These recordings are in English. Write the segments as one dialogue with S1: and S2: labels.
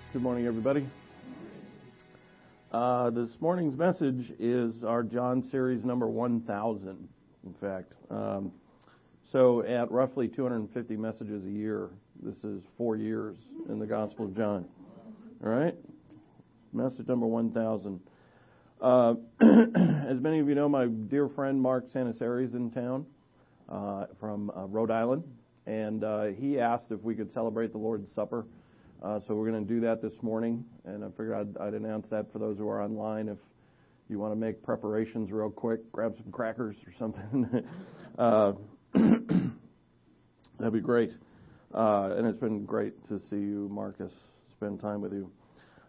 S1: Good morning, everybody. This morning's message is our John series number 1000, in fact. So at roughly 250 messages a year, this is 4 years in the Gospel of John. All right? Message number 1000. As many of you know, my dear friend Mark Sanasari is in town from Rhode Island, and he asked if we could celebrate the Lord's Supper. So we're going to do that this morning, and I figured I'd announce that for those who are online. If you want to make preparations real quick, grab some crackers or something. That'd be great. And it's been great to see you, Marcus, spend time with you.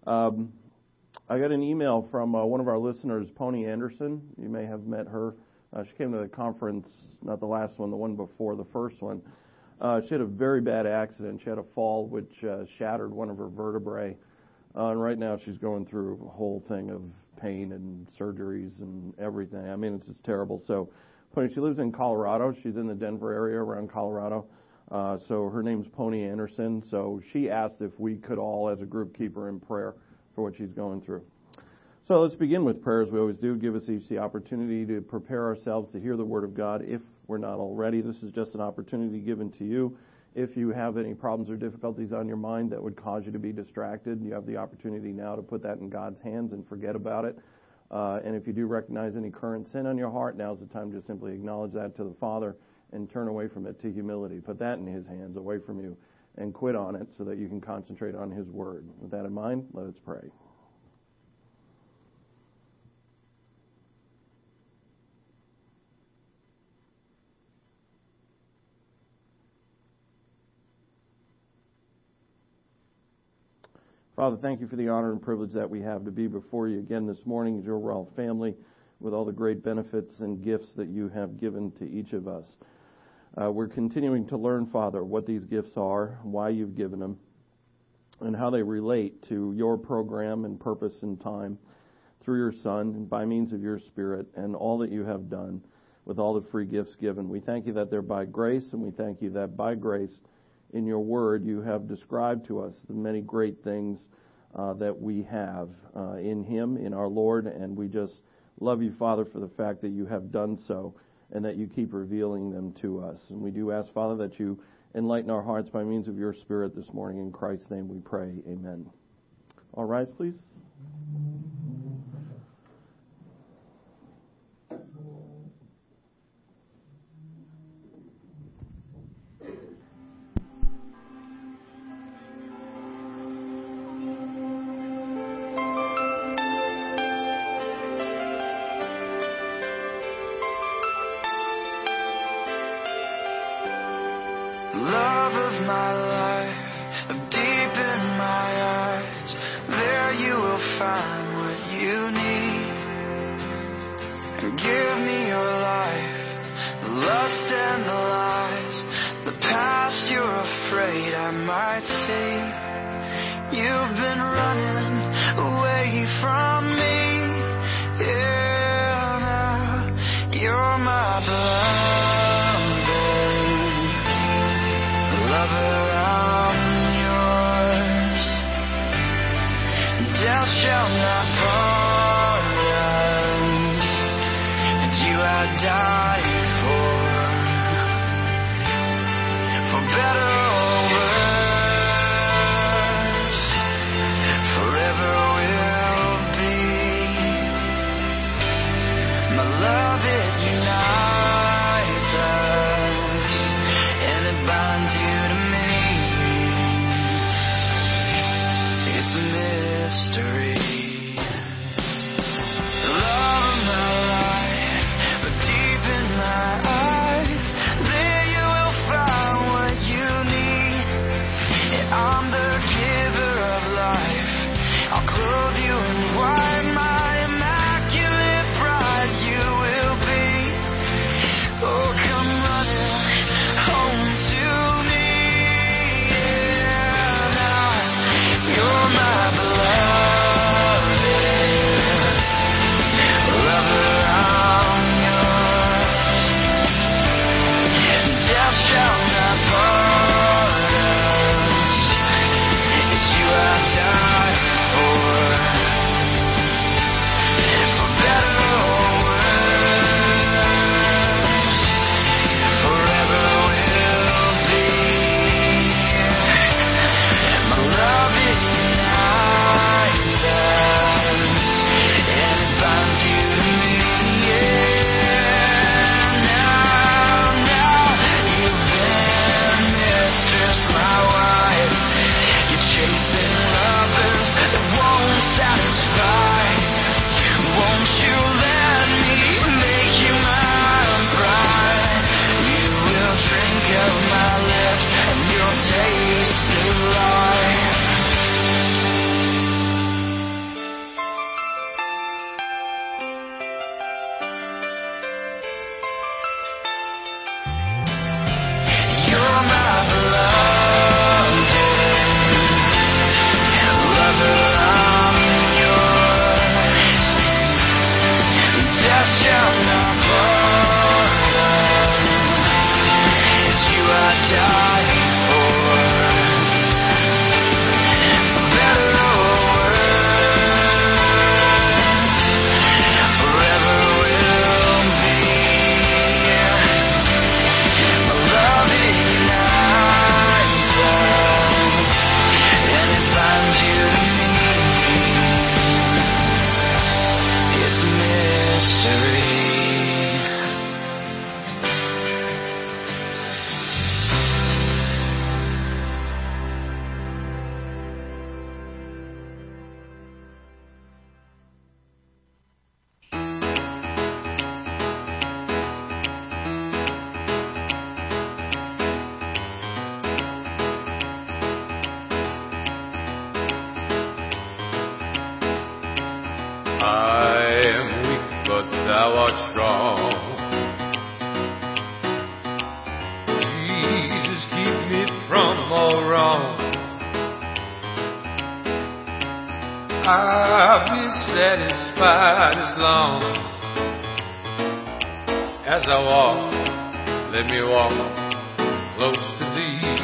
S1: I got an email from one of our listeners, Pony Anderson. You may have met her. She came to the conference, not the last one, the one before the first one. She had a very bad accident. She had a fall which shattered one of her vertebrae. And right now she's going through a whole thing of pain and surgeries and everything. I mean, it's just terrible. So she lives in Colorado. She's in the Denver area around Colorado. So her name's Pony Anderson. So she asked if we could all, as a group, keep her in prayer for what she's going through. So let's begin with prayer, as we always do. Give us each the opportunity to prepare ourselves to hear the Word of God if we're not already. This is just an opportunity given to you. If you have any problems or difficulties on your mind that would cause you to be distracted, you have the opportunity now to put that in God's hands and forget about it. And if you do recognize any current sin on your heart, now's the time to simply acknowledge that to the Father and turn away from it to humility. Put that in His hands, away from you, and quit on it so that you can concentrate on His Word. With that in mind, let us pray. Father, thank you for the honor and privilege that we have to be before you again this morning as your royal family with all the great benefits and gifts that you have given to each of us. We're continuing to learn, Father, what these gifts are, why you've given them, and how they relate to your program and purpose and time through your Son and by means of your Spirit and all that you have done with all the free gifts given. We thank you that they're by grace, and we thank you that by grace in your word, you have described to us the many great things that we have in Him, in our Lord, and we just love you, Father, for the fact that you have done so and that you keep revealing them to us. And we do ask, Father, that you enlighten our hearts by means of your Spirit this morning. In Christ's name we pray. Amen. All rise, please.
S2: Love of my life, deep in my eyes, there you will find what you need. And give me your life, the lust and the lies, the past you're afraid I might see. You've been running away from me, yeah, now you're my beloved. Lover, I'm yours. Death shall not part us, and you I died for better or worse, forever will be.
S3: strong. Jesus, keep me from all wrong. I'll be satisfied as long as I walk. Let me walk close to Thee.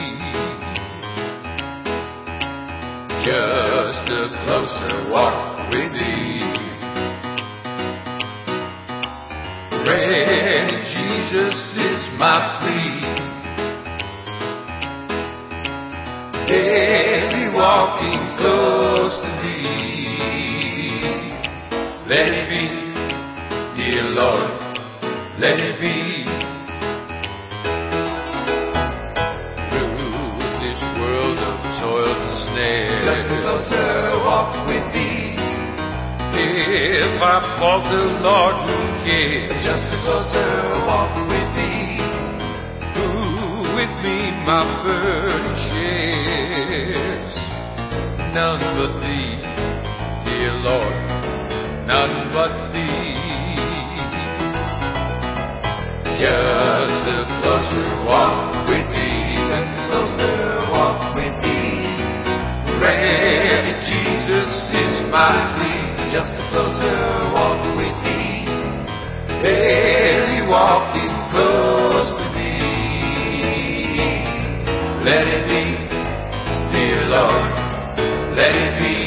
S3: Just a closer walk with Thee. Pray, Jesus is my plea. Daily walking close to Thee. Let it be, dear Lord, let it be. Through this world of toils and snares, just a closer walk with Thee. If I falter, Lord, who cares? Just a closer walk with Thee. Who with me my burden shares? None but Thee, dear Lord, none but Thee. Just a closer walk with Thee. Just a closer walk with Thee. Pray, Jesus is my plea. Just a closer walk with Thee. Daily walking close with Thee. Let it be, dear Lord, let it be.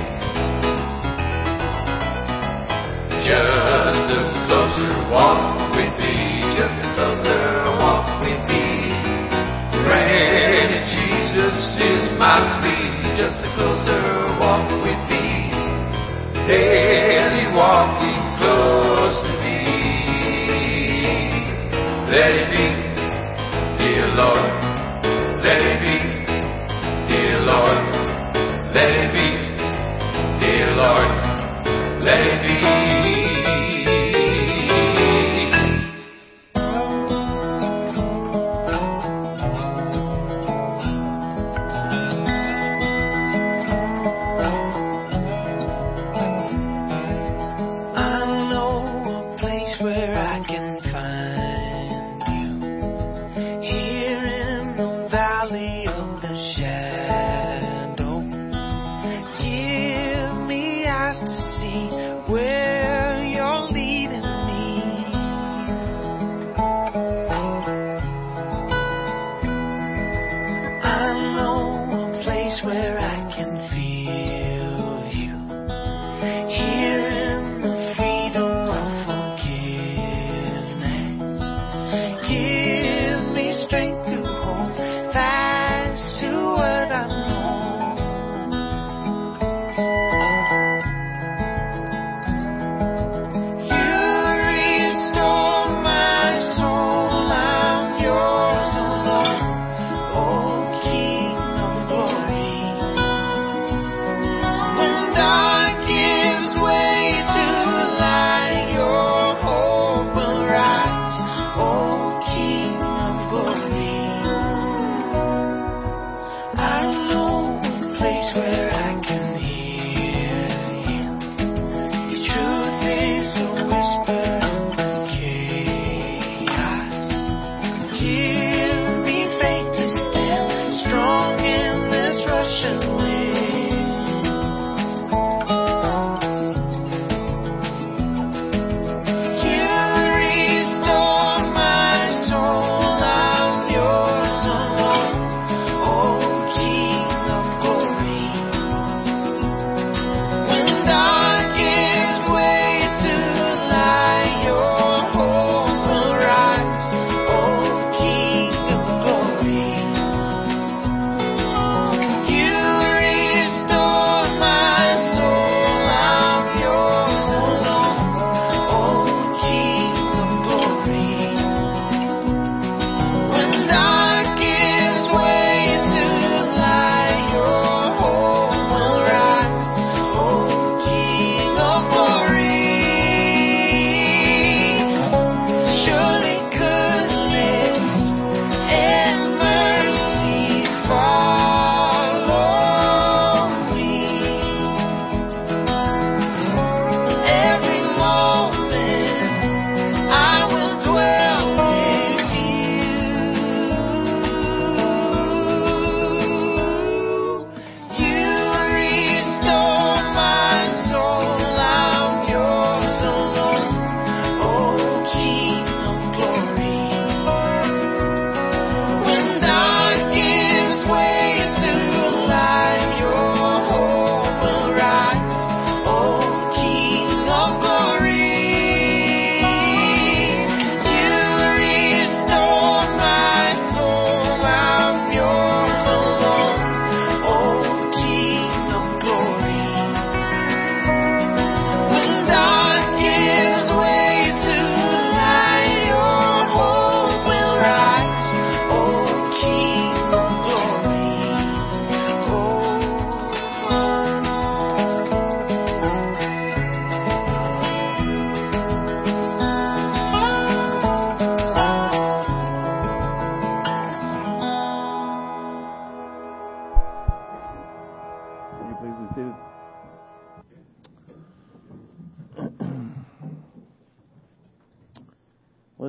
S3: Just a closer walk with Thee. Just a closer walk with Thee. Pray that Jesus is my plea. Just a closer walk with Thee. Daily walking close to Thee. Let it be, dear Lord, let it be, dear Lord, let it be, dear Lord, let it be.
S2: Where I can find You here in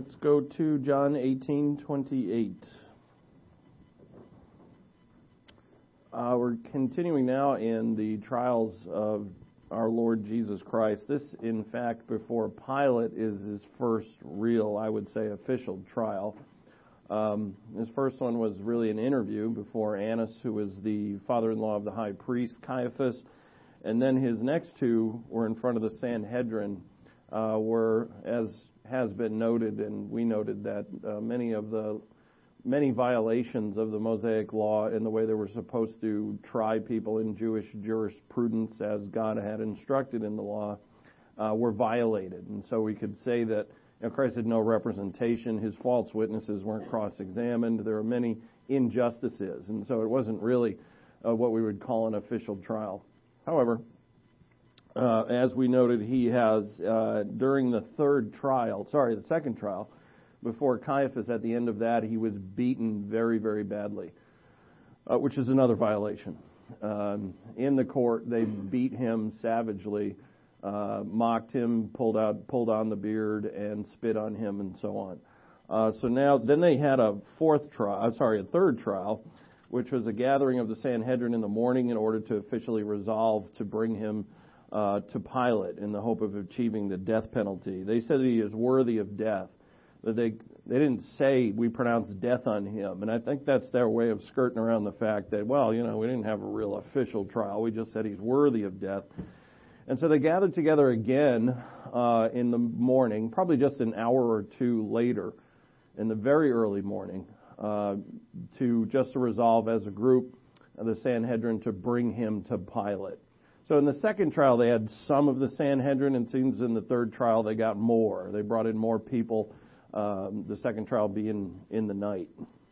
S1: Let's go to John 18:28. We're continuing now in the trials of our Lord Jesus Christ. This, in fact, before Pilate, is his first real, I would say, official trial. His first one was really an interview before Annas, who was the father-in-law of the high priest, Caiaphas. And then his next two were in front of the Sanhedrin, where, as has been noted, and we noted that many violations of the Mosaic law in the way they were supposed to try people in Jewish jurisprudence as God had instructed in the law were violated. And so we could say that Christ had no representation. His false witnesses weren't cross-examined. There were many injustices. And so it wasn't really what we would call an official trial. However, as we noted, he has, during the second trial, before Caiaphas, at the end of that, he was beaten very, very badly, which is another violation. In the court, they beat him savagely, mocked him, pulled on the beard, and spit on him, and so on. Then they had a third trial, which was a gathering of the Sanhedrin in the morning in order to officially resolve to bring him to Pilate in the hope of achieving the death penalty. They said that he is worthy of death. They didn't say we pronounce death on him, and I think that's their way of skirting around the fact that, we didn't have a real official trial. We just said he's worthy of death. And so they gathered together again in the morning, probably just an hour or two later, in the very early morning, to resolve as a group the Sanhedrin to bring him to Pilate. So in the second trial, they had some of the Sanhedrin, and it seems in the third trial they got more. They brought in more people, the second trial being in the night.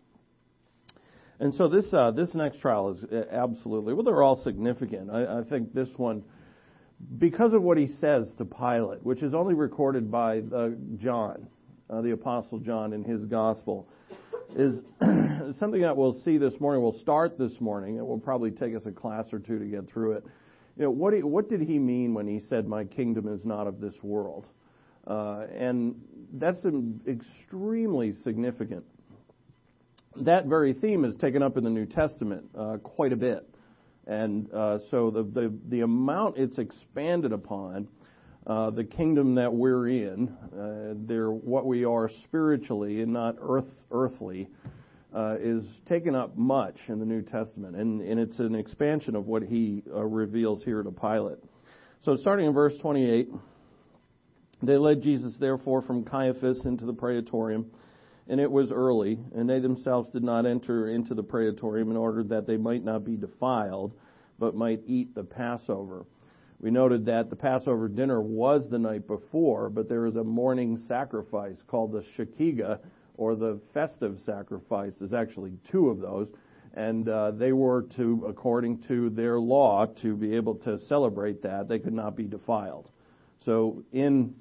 S1: And so this next trial is absolutely, they're all significant. I think this one, because of what he says to Pilate, which is only recorded by John, the Apostle John in his gospel, is something that we'll see this morning. We'll start this morning. It will probably take us a class or two to get through it. What did he mean when he said, "My kingdom is not of this world"? And that's extremely significant. That very theme is taken up in the New Testament quite a bit. And so the amount it's expanded upon, the kingdom that we're in, what we are spiritually and not earthly, is taken up much in the New Testament, and it's an expansion of what he reveals here to Pilate. So starting in verse 28, they led Jesus therefore from Caiaphas into the praetorium, and it was early, and they themselves did not enter into the praetorium in order that they might not be defiled, but might eat the Passover. We noted that the Passover dinner was the night before, but there is a morning sacrifice called the Shekiga, or the festive sacrifice. There's actually two of those, and they were to, according to their law, to be able to celebrate that, they could not be defiled. So in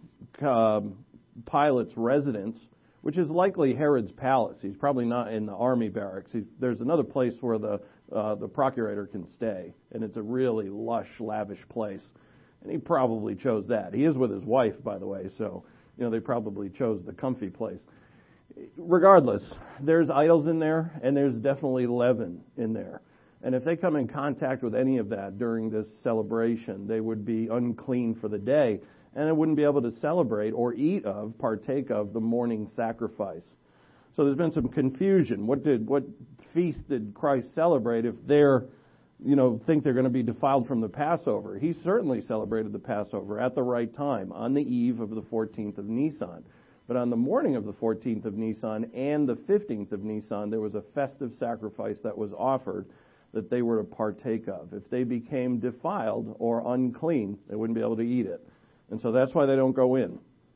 S1: Pilate's residence, which is likely Herod's palace, he's probably not in the army barracks. There's another place where the procurator can stay, and it's a really lush, lavish place, and he probably chose that. He is with his wife, by the way, so they probably chose the comfy place. Regardless, there's idols in there, and there's definitely leaven in there. And if they come in contact with any of that during this celebration, they would be unclean for the day, and they wouldn't be able to celebrate or partake of the morning sacrifice. So there's been some confusion. What feast did Christ celebrate if they're, think they're going to be defiled from the Passover? He certainly celebrated the Passover at the right time, on the eve of the 14th of Nisan. But on the morning of the 14th of Nisan and the 15th of Nisan, there was a festive sacrifice that was offered that they were to partake of. If they became defiled or unclean, they wouldn't be able to eat it. And so that's why they don't go in.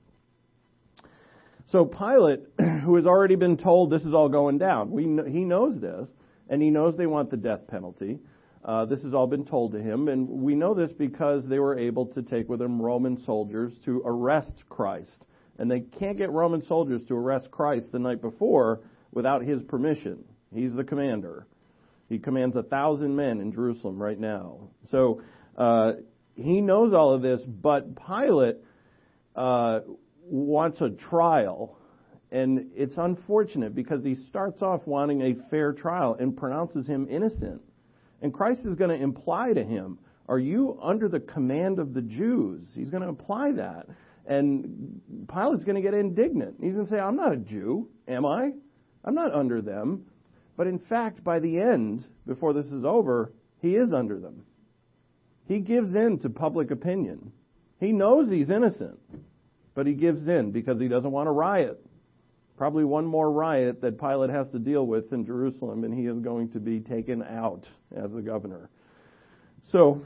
S1: So Pilate, who has already been told this is all going down, he knows this, and he knows they want the death penalty. This has all been told to him, and we know this because they were able to take with them Roman soldiers to arrest Christ. And they can't get Roman soldiers to arrest Christ the night before without his permission. He's the commander. He commands 1,000 men in Jerusalem right now. So he knows all of this, but Pilate wants a trial And it's unfortunate because he starts off wanting a fair trial and pronounces him innocent. And Christ is going to imply to him, are you under the command of the Jews? He's going to imply that. And Pilate's going to get indignant. He's going to say, I'm not a Jew, am I? I'm not under them. But in fact, by the end, before this is over, he is under them. He gives in to public opinion. He knows he's innocent, but he gives in because he doesn't want a riot. Probably one more riot that Pilate has to deal with in Jerusalem, and he is going to be taken out as the governor. So,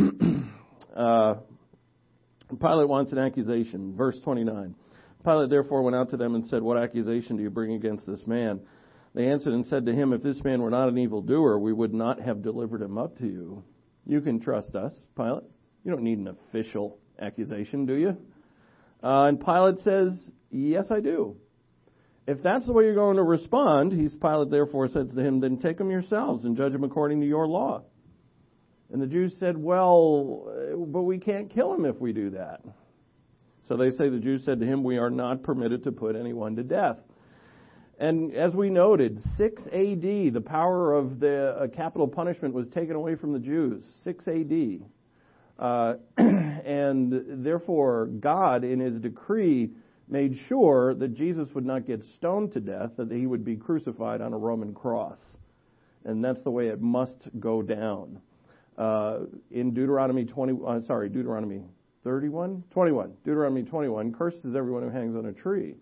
S1: Pilate wants an accusation. Verse 29. Pilate therefore went out to them and said, what accusation do you bring against this man? They answered and said to him, if this man were not an evildoer, we would not have delivered him up to you. You can trust us, Pilate. You don't need an official accusation, do you? And Pilate says, yes, I do. If that's the way you're going to respond, Pilate therefore said to him, then take him yourselves and judge him according to your law. And the Jews said, well, but we can't kill him if we do that. So they say the Jews said to him, we are not permitted to put anyone to death. And as we noted, 6 A.D., the power of the capital punishment was taken away from the Jews. 6 A.D. And therefore, God, in his decree, made sure that Jesus would not get stoned to death, that he would be crucified on a Roman cross. And that's the way it must go down. In Deuteronomy 21, cursed is everyone who hangs on a tree.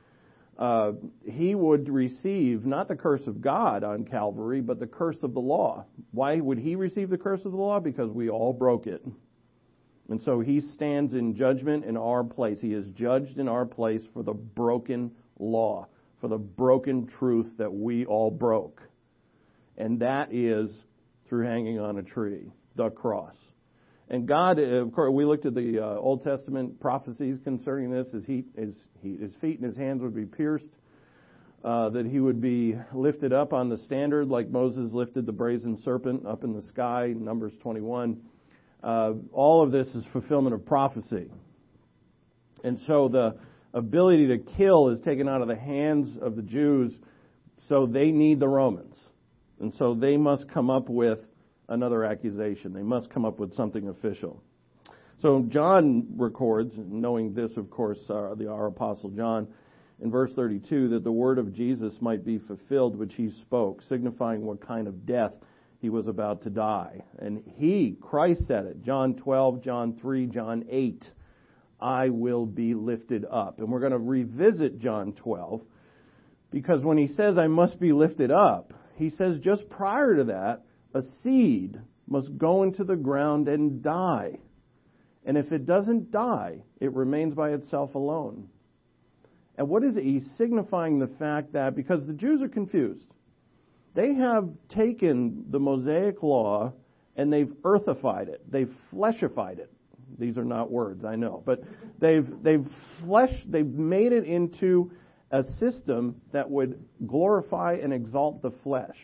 S1: He would receive not the curse of God on Calvary, but the curse of the law. Why would he receive the curse of the law? Because we all broke it. And so he stands in judgment in our place. He is judged in our place for the broken law, for the broken truth that we all broke. And that is through hanging on a tree, the cross. And God, of course, we looked at the Old Testament prophecies concerning this. His feet and his hands would be pierced, that he would be lifted up on the standard like Moses lifted the brazen serpent up in the sky, Numbers 21. All of this is fulfillment of prophecy. And so the ability to kill is taken out of the hands of the Jews, so they need the Romans. And so they must come up with another accusation. They must come up with something official. So John records, knowing this, of course, our Apostle John, in verse 32, that the word of Jesus might be fulfilled, which he spoke, signifying what kind of death he was about to die. And Christ said it, John 12, John 3, John 8, I will be lifted up. And we're going to revisit John 12, because when he says I must be lifted up, he says just prior to that, a seed must go into the ground and die. And if it doesn't die, it remains by itself alone. And what is it? He's signifying the fact that, because the Jews are confused, they have taken the Mosaic law and they've earthified it. They've fleshified it. These are not words, I know. But they've made it into a system that would glorify and exalt the flesh.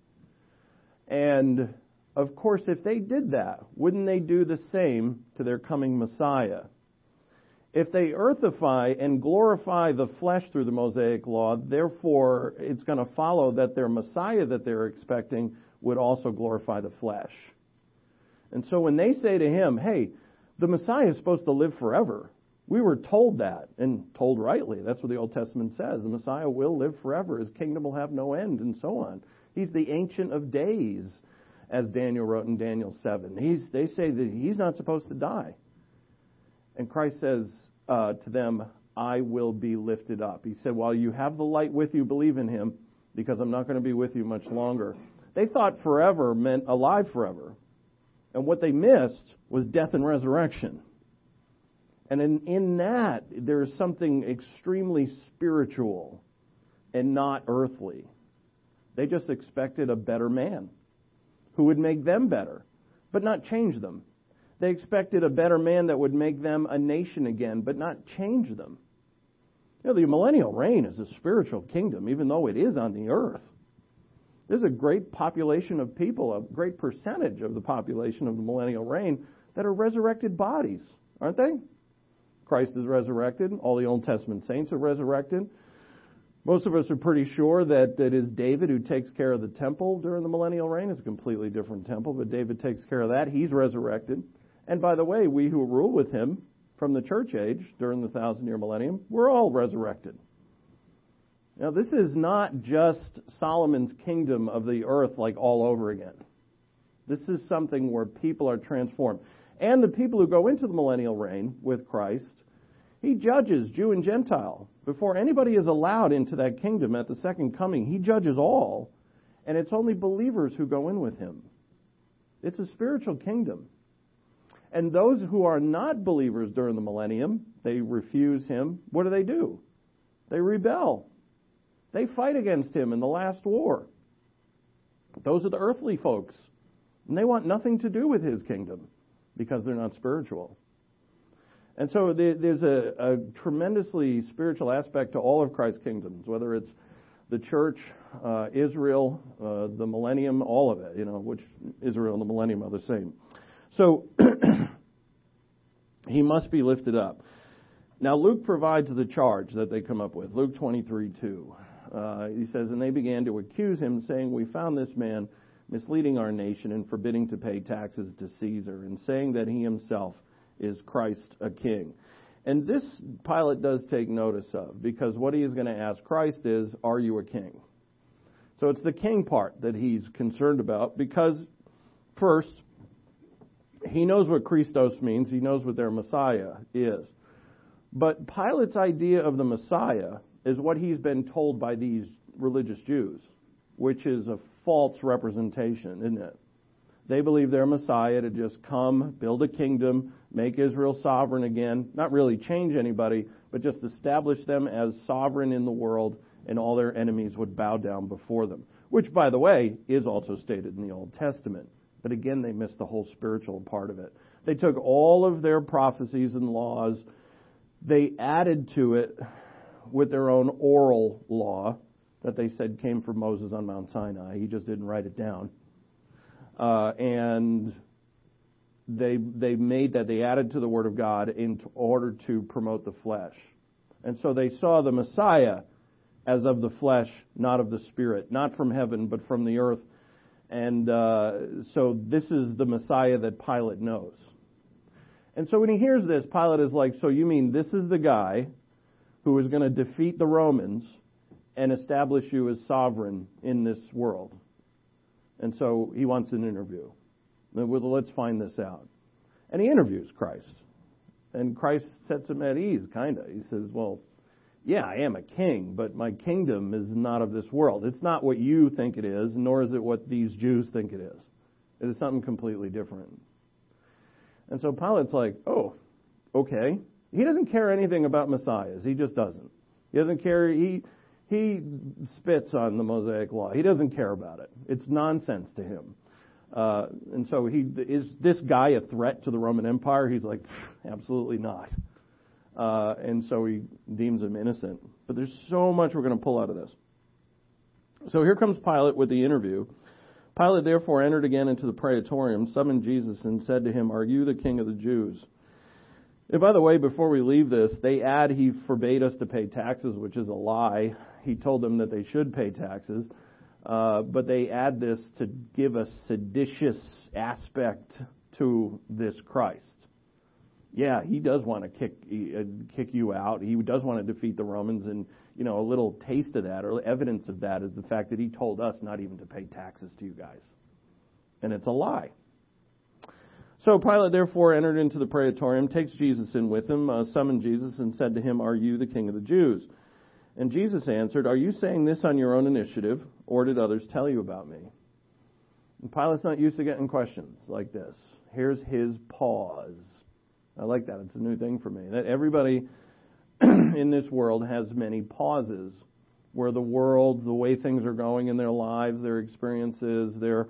S1: And, of course, if they did that, wouldn't they do the same to their coming Messiah? If they earthify and glorify the flesh through the Mosaic law, therefore it's going to follow that their Messiah that they're expecting would also glorify the flesh. And so when they say to him, hey, the Messiah is supposed to live forever, we were told that, and told rightly. That's what the Old Testament says. The Messiah will live forever. His kingdom will have no end, and so on. He's the Ancient of Days, as Daniel wrote in Daniel 7. They say that he's not supposed to die. And Christ says to them, I will be lifted up. He said, while you have the light with you, believe in him, because I'm not going to be with you much longer. They thought forever meant alive forever. And what they missed was death and resurrection. And in that, there is something extremely spiritual and not earthly. They just expected a better man who would make them better, but not change them. They expected a better man that would make them a nation again, but not change them. You know, the millennial reign is a spiritual kingdom, even though it is on the earth. There's a great population of people, a great percentage of the population of the millennial reign that are resurrected bodies, aren't they? Christ is resurrected. All the Old Testament saints are resurrected. Most of us are pretty sure that it is David who takes care of the temple during the millennial reign. It's a completely different temple, but David takes care of that. He's resurrected. And by the way, we who rule with him from the church age during the 1,000-year millennium, we're all resurrected. Now, this is not just Solomon's kingdom of the earth like all over again. This is something where people are transformed. And the people who go into the millennial reign with Christ, he judges Jew and Gentile. Before anybody is allowed into that kingdom at the second coming, he judges all, and it's only believers who go in with him. It's a spiritual kingdom. And those who are not believers during the millennium, they refuse him. What do? They rebel. They fight against him in the last war. Those are the earthly folks. And they want nothing to do with his kingdom because they're not spiritual. And so there's a tremendously spiritual aspect to all of Christ's kingdoms, whether it's the church, Israel, the millennium, all of it, which Israel and the millennium are the same. So he must be lifted up. Now Luke provides the charge that they come up with. Luke 23:2. He says, and they began to accuse him, saying, we found this man misleading our nation and forbidding to pay taxes to Caesar, and saying that he himself is Christ a king. And this Pilate does take notice of, because what he is going to ask Christ is, are you a king? So it's the king part that he's concerned about, because first, he knows what Christos means. He knows what their Messiah is. But Pilate's idea of the Messiah is what he's been told by these religious Jews, which is a false representation, isn't it? They believe their Messiah to just come, build a kingdom, make Israel sovereign again, not really change anybody, but just establish them as sovereign in the world, and all their enemies would bow down before them, which, by the way, is also stated in the Old Testament. But again, they missed the whole spiritual part of it. They took all of their prophecies and laws, they added to it with their own oral law that they said came from Moses on Mount Sinai. He just didn't write it down. And they added to the Word of God in order to promote the flesh. And so they saw the Messiah as of the flesh, not of the Spirit, not from heaven, but from the earth. And so this is the Messiah that Pilate knows. And so when he hears this, Pilate is like, so you mean this is the guy who is going to defeat the Romans and establish you as sovereign in this world? And so he wants an interview. Well, let's find this out. And he interviews Christ. And Christ sets him at ease, kind of. He says, well, yeah, I am a king, but my kingdom is not of this world. It's not what you think it is, nor is it what these Jews think it is. It is something completely different. And so Pilate's like, oh, okay. He doesn't care anything about messiahs. He just doesn't. He doesn't care. He spits on the Mosaic Law. He doesn't care about it. It's nonsense to him. And so is this guy a threat to the Roman Empire? He's like, absolutely not. And so he deems him innocent. But there's so much we're going to pull out of this. So here comes Pilate with the interview. Pilate therefore entered again into the praetorium, summoned Jesus, and said to him, are you the king of the Jews? And by the way, before we leave this, they add he forbade us to pay taxes, which is a lie. He told them that they should pay taxes. But they add this to give a seditious aspect to this Christ. Yeah, he does want to kick you out. He does want to defeat the Romans, and a little taste of that, or evidence of that, is the fact that he told us not even to pay taxes to you guys. And it's a lie. So Pilate therefore entered into the praetorium, takes Jesus in with him, summoned Jesus, and said to him, are you the king of the Jews? And Jesus answered, are you saying this on your own initiative, or did others tell you about me? And Pilate's not used to getting questions like this. Here's his pause. I like that. It's a new thing for me. That everybody in this world has many pauses where the world, the way things are going in their lives, their experiences, their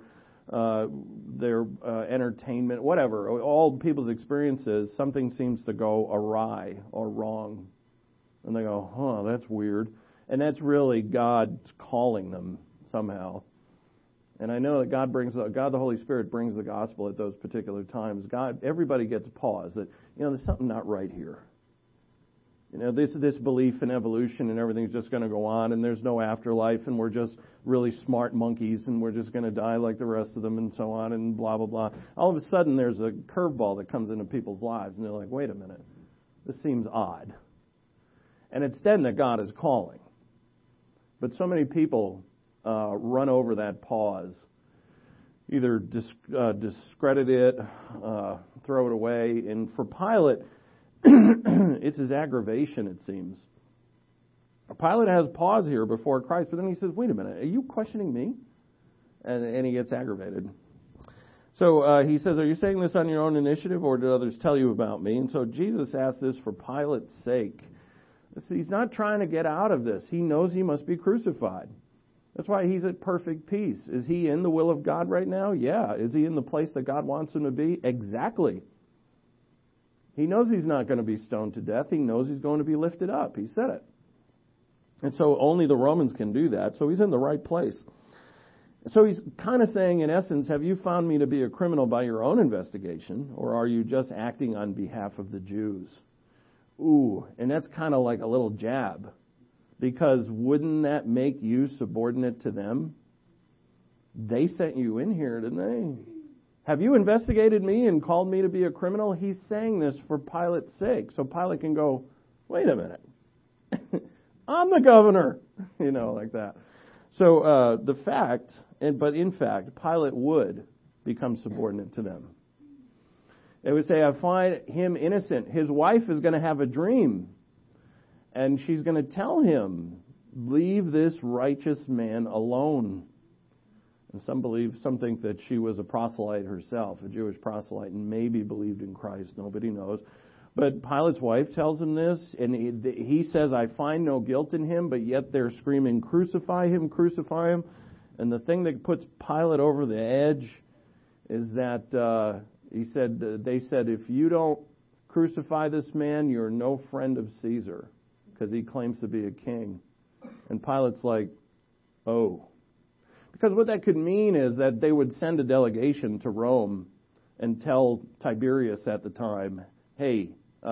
S1: entertainment, whatever, all people's experiences, something seems to go awry or wrong. And they go, that's weird. And that's really God calling them somehow. And I know that God, the Holy Spirit, brings the gospel at those particular times. Everybody gets pause that, there's something not right here. this belief in evolution and everything's just going to go on and there's no afterlife and we're just really smart monkeys and we're just going to die like the rest of them and so on and blah, blah, blah. All of a sudden there's a curveball that comes into people's lives and they're like, wait a minute, this seems odd. And it's then that God is calling. But so many people run over that pause, either discredit it, throw it away. And for Pilate, it's his aggravation, it seems. Pilate has pause here before Christ, but then he says, wait a minute, are you questioning me? And he gets aggravated. So he says, are you saying this on your own initiative, or did others tell you about me? And so Jesus asked this for Pilate's sake. He's not trying to get out of this. He knows he must be crucified. That's why he's at perfect peace. Is he in the will of God right now? Yeah. Is he in the place that God wants him to be? Exactly. He knows he's not going to be stoned to death. He knows he's going to be lifted up. He said it. And so only the Romans can do that. So he's in the right place. So he's kind of saying, in essence, have you found me to be a criminal by your own investigation, or are you just acting on behalf of the Jews? Ooh, and that's kind of like a little jab. Because wouldn't that make you subordinate to them? They sent you in here, didn't they? Have you investigated me and called me to be a criminal? He's saying this for Pilate's sake. So Pilate can go, wait a minute. I'm the governor. Like that. So but in fact, Pilate would become subordinate to them. They would say, I find him innocent. His wife is going to have a dream. And she's going to tell him, leave this righteous man alone. And some think that she was a proselyte herself, a Jewish proselyte, and maybe believed in Christ. Nobody knows. But Pilate's wife tells him this, and he says, I find no guilt in him, but yet they're screaming, crucify him, crucify him. And the thing that puts Pilate over the edge is that they said, if you don't crucify this man, you're no friend of Caesar, because he claims to be a king. And Pilate's like, oh. Because what that could mean is that they would send a delegation to Rome and tell Tiberius at the time, hey,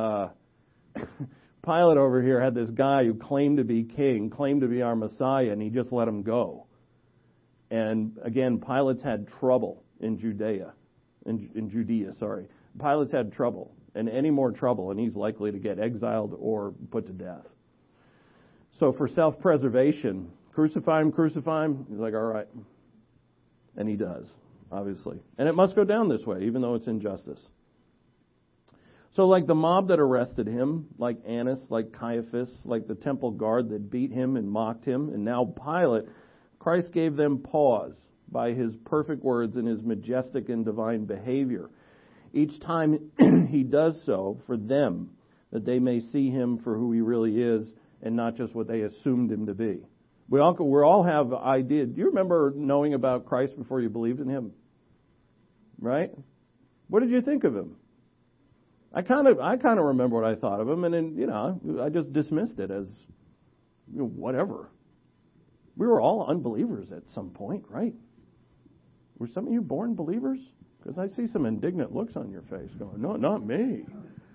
S1: Pilate over here had this guy who claimed to be king, claimed to be our Messiah, and he just let him go. And again, Pilate's had trouble in Judea. Pilate's had trouble, and any more trouble, and he's likely to get exiled or put to death. So for self-preservation, crucify him. He's like, all right. And he does, obviously. And it must go down this way, even though it's injustice. So like the mob that arrested him, like Annas, like Caiaphas, like the temple guard that beat him and mocked him, and now Pilate, Christ gave them pause by his perfect words and his majestic and divine behavior. Each time he does so for them, that they may see him for who he really is and not just what they assumed him to be. We all have ideas. Do you remember knowing about Christ before you believed in him? Right? What did you think of him? I kind of remember what I thought of him, and then, I just dismissed it as whatever. We were all unbelievers at some point, right? Were some of you born believers? Because I see some indignant looks on your face going, no, not me.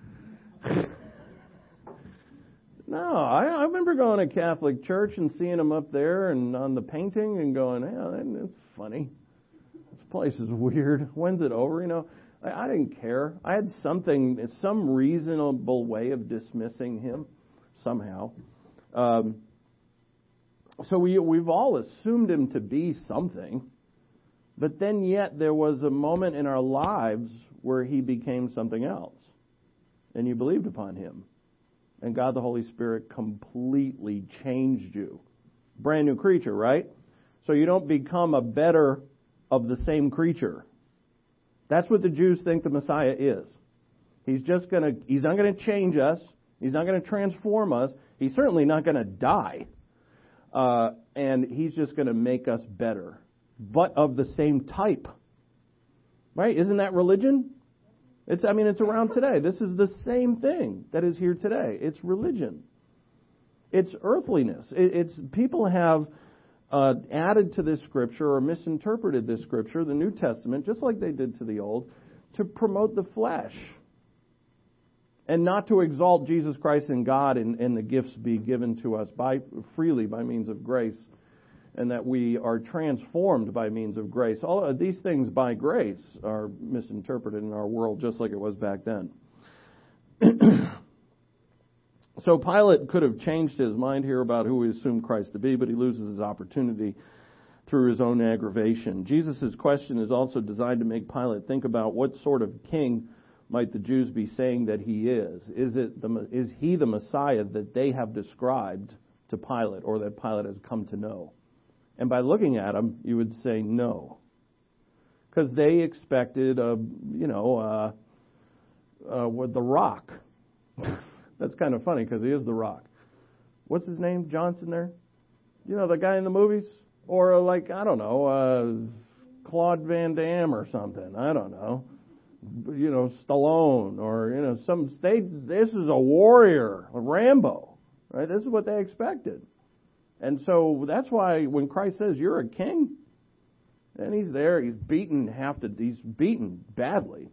S1: No, I remember going to Catholic church and seeing them up there and on the painting and going, yeah, it's funny. This place is weird. When's it over? I didn't care. I had some reasonable way of dismissing him somehow. So we've all assumed him to be something, but then yet there was a moment in our lives where he became something else, and you believed upon him. And God the Holy Spirit completely changed you. Brand new creature, right? So you don't become a better of the same creature. That's what the Jews think the Messiah is. He's not going to change us. He's not going to transform us. He's certainly not going to die. And he's just going to make us better, but of the same type. Right? Isn't that religion? It's around today. This is the same thing that is here today. It's religion. It's earthliness. It's people have added to this scripture or misinterpreted this scripture, the New Testament, just like they did to the Old, to promote the flesh. and not to exalt Jesus Christ and God and the gifts be given to us freely by means of grace, and that we are transformed by means of grace. All of these things by grace are misinterpreted in our world just like it was back then. So Pilate could have changed his mind here about who he assumed Christ to be, but he loses his opportunity through his own aggravation. Jesus' question is also designed to make Pilate think about what sort of king might the Jews be saying that he is. Is he the Messiah that they have described to Pilate, or that Pilate has come to know? And by looking at him, you would say no. Because they expected, the Rock. That's kind of funny because he is the Rock. What's his name? Johnson there? You know, the guy in the movies? Or Claude Van Damme or something. I don't know. Stallone or, this is a warrior, a Rambo, right? This is what they expected. And so that's why when Christ says, you're a king, and he's there, he's beaten badly.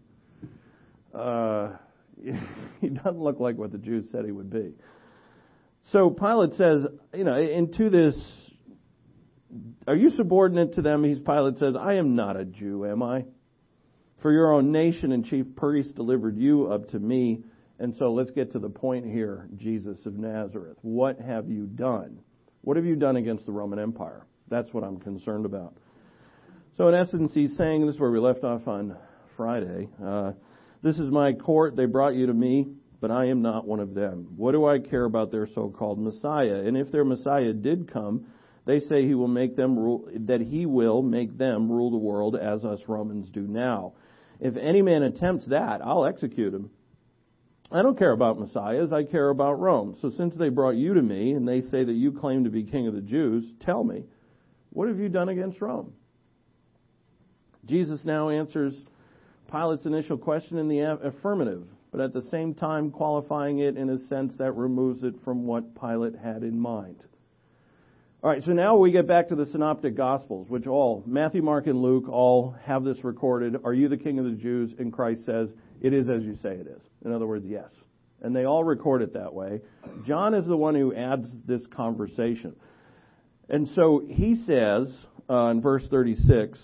S1: He doesn't look like what the Jews said he would be. So Pilate says, into this, are you subordinate to them? Pilate says, I am not a Jew, am I? For your own nation and chief priests delivered you up to me. And so let's get to the point here, Jesus of Nazareth. What have you done? What have you done against the Roman Empire? That's what I'm concerned about. So in essence, he's saying, this is where we left off on Friday, this is my court, they brought you to me, but I am not one of them. What do I care about their so-called Messiah? And if their Messiah did come, they say he will make them rule the world as us Romans do now. If any man attempts that, I'll execute him. I don't care about messiahs, I care about Rome. So since they brought you to me, and they say that you claim to be king of the Jews, tell me, what have you done against Rome? Jesus now answers Pilate's initial question in the affirmative, but at the same time qualifying it in a sense that removes it from what Pilate had in mind. All right, so now we get back to the Synoptic Gospels, which Matthew, Mark, and Luke all have this recorded. Are you the king of the Jews? And Christ says, it is as you say it is. In other words, yes. And they all record it that way. John is the one who adds this conversation. And so he says in verse 36,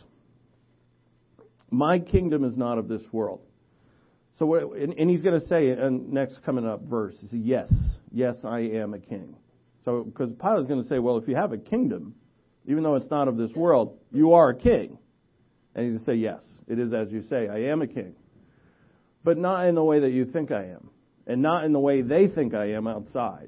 S1: my kingdom is not of this world. So, and he's going to say in next coming up verse, yes, I am a king. So, because Pilate's going to say, well, if you have a kingdom, even though it's not of this world, you are a king. And he's going to say, yes, it is as you say, I am a king. But not in the way that you think I am. And not in the way they think I am outside.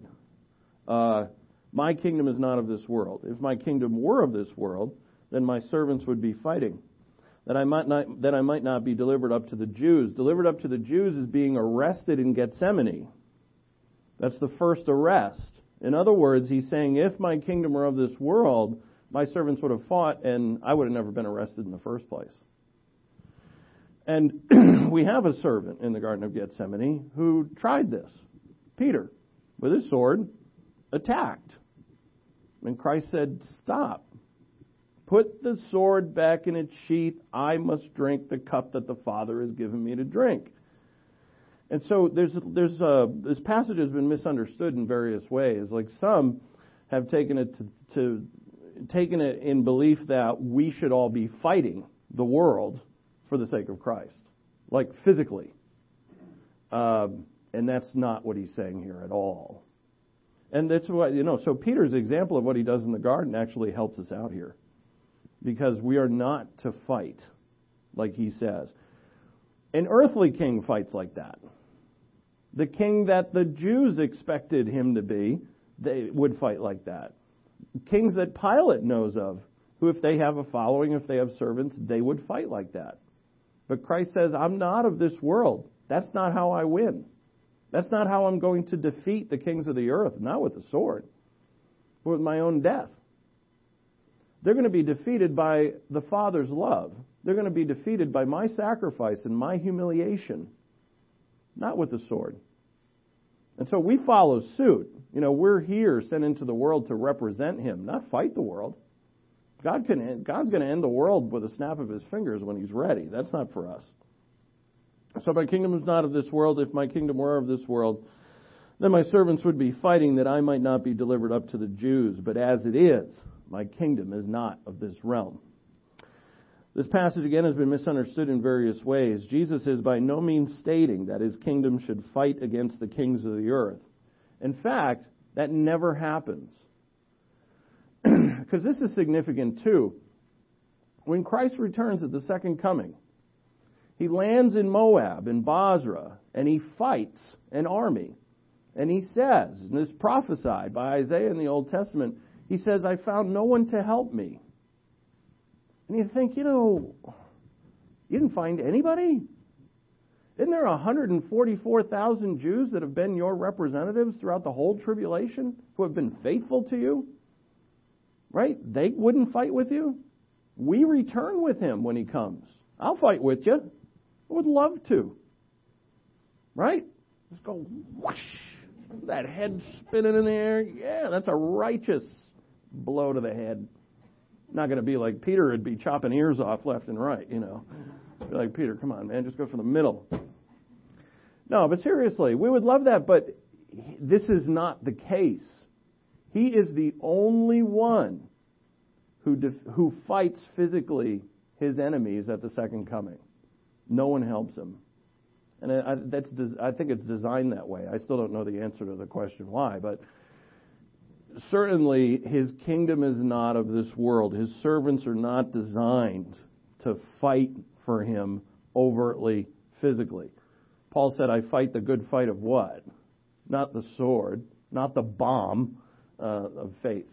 S1: My kingdom is not of this world. If my kingdom were of this world, then my servants would be fighting, that I might not be delivered up to the Jews. Delivered up to the Jews is being arrested in Gethsemane. That's the first arrest. In other words, he's saying, if my kingdom were of this world, my servants would have fought and I would have never been arrested in the first place. And we have a servant in the Garden of Gethsemane who tried this. Peter, with his sword, attacked. And Christ said, stop. Put the sword back in its sheath. I must drink the cup that the Father has given me to drink. And so this passage has been misunderstood in various ways. Like some have taken it taken it in belief that we should all be fighting the world for the sake of Christ, like physically. And that's not what he's saying here at all. And that's what, so Peter's example of what he does in the garden actually helps us out here. Because we are not to fight, like he says. An earthly king fights like that. The king that the Jews expected him to be, they would fight like that. Kings that Pilate knows of, who if they have a following, if they have servants, they would fight like that. But Christ says, I'm not of this world. That's not how I win. That's not how I'm going to defeat the kings of the earth, not with the sword, but with my own death. They're going to be defeated by the Father's love. They're going to be defeated by my sacrifice and my humiliation, not with the sword. And so we follow suit. We're here sent into the world to represent him, not fight the world. God's going to end the world with a snap of his fingers when he's ready. That's not for us. So my kingdom is not of this world. If my kingdom were of this world, then my servants would be fighting that I might not be delivered up to the Jews. But as it is, my kingdom is not of this realm. This passage again has been misunderstood in various ways. Jesus is by no means stating that his kingdom should fight against the kings of the earth. In fact, that never happens. Because this is significant too. When Christ returns at the second coming, he lands in Moab, in Basra, and he fights an army. And he says, and this is prophesied by Isaiah in the Old Testament, he says, I found no one to help me. And you think, you didn't find anybody? Isn't there 144,000 Jews that have been your representatives throughout the whole tribulation who have been faithful to you? Right? They wouldn't fight with you? We return with him when he comes. I'll fight with you. I would love to. Right? Just go whoosh. That head spinning in the air. Yeah, that's a righteous blow to the head. Not going to be like Peter would be chopping ears off left and right, Be like, Peter, come on, man, just go for the middle. No, but seriously, we would love that, but this is not the case. He is the only one who fights physically his enemies at the second coming. No one helps him. And I think it's designed that way. I still don't know the answer to the question why, but certainly his kingdom is not of this world. His servants are not designed to fight for him overtly, physically. Paul said, I fight the good fight of what? Not the sword, not the bomb of faith.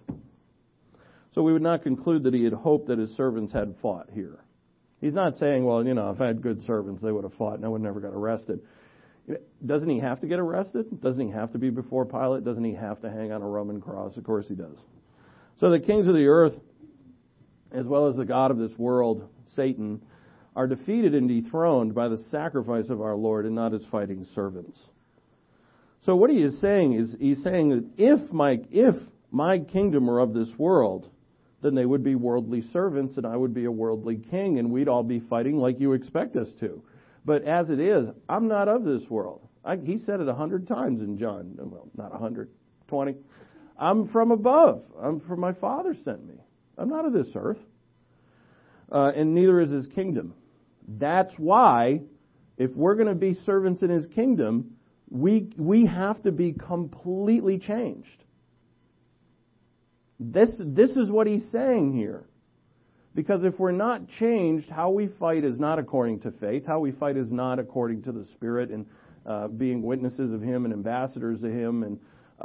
S1: So we would not conclude that he had hoped that his servants had fought here. He's not saying, well, if I had good servants, they would have fought and I would never got arrested. Doesn't he have to get arrested? Doesn't he have to be before Pilate? Doesn't he have to hang on a Roman cross? Of course he does. So the kings of the earth, as well as the god of this world, Satan, are defeated and dethroned by the sacrifice of our Lord and not his fighting servants. So what he is saying is, he's saying that if my kingdom were of this world, then they would be worldly servants and I would be a worldly king and we'd all be fighting like you expect us to. But as it is, I'm not of this world. He said it 100 times in John. Well, not 100, 20. I'm from above. I'm from my Father sent me. I'm not of this earth. And neither is his kingdom. That's why, if we're going to be servants in his kingdom, we have to be completely changed. This is what he's saying here. Because if we're not changed, how we fight is not according to faith. How we fight is not according to the Spirit and being witnesses of him and ambassadors of him and,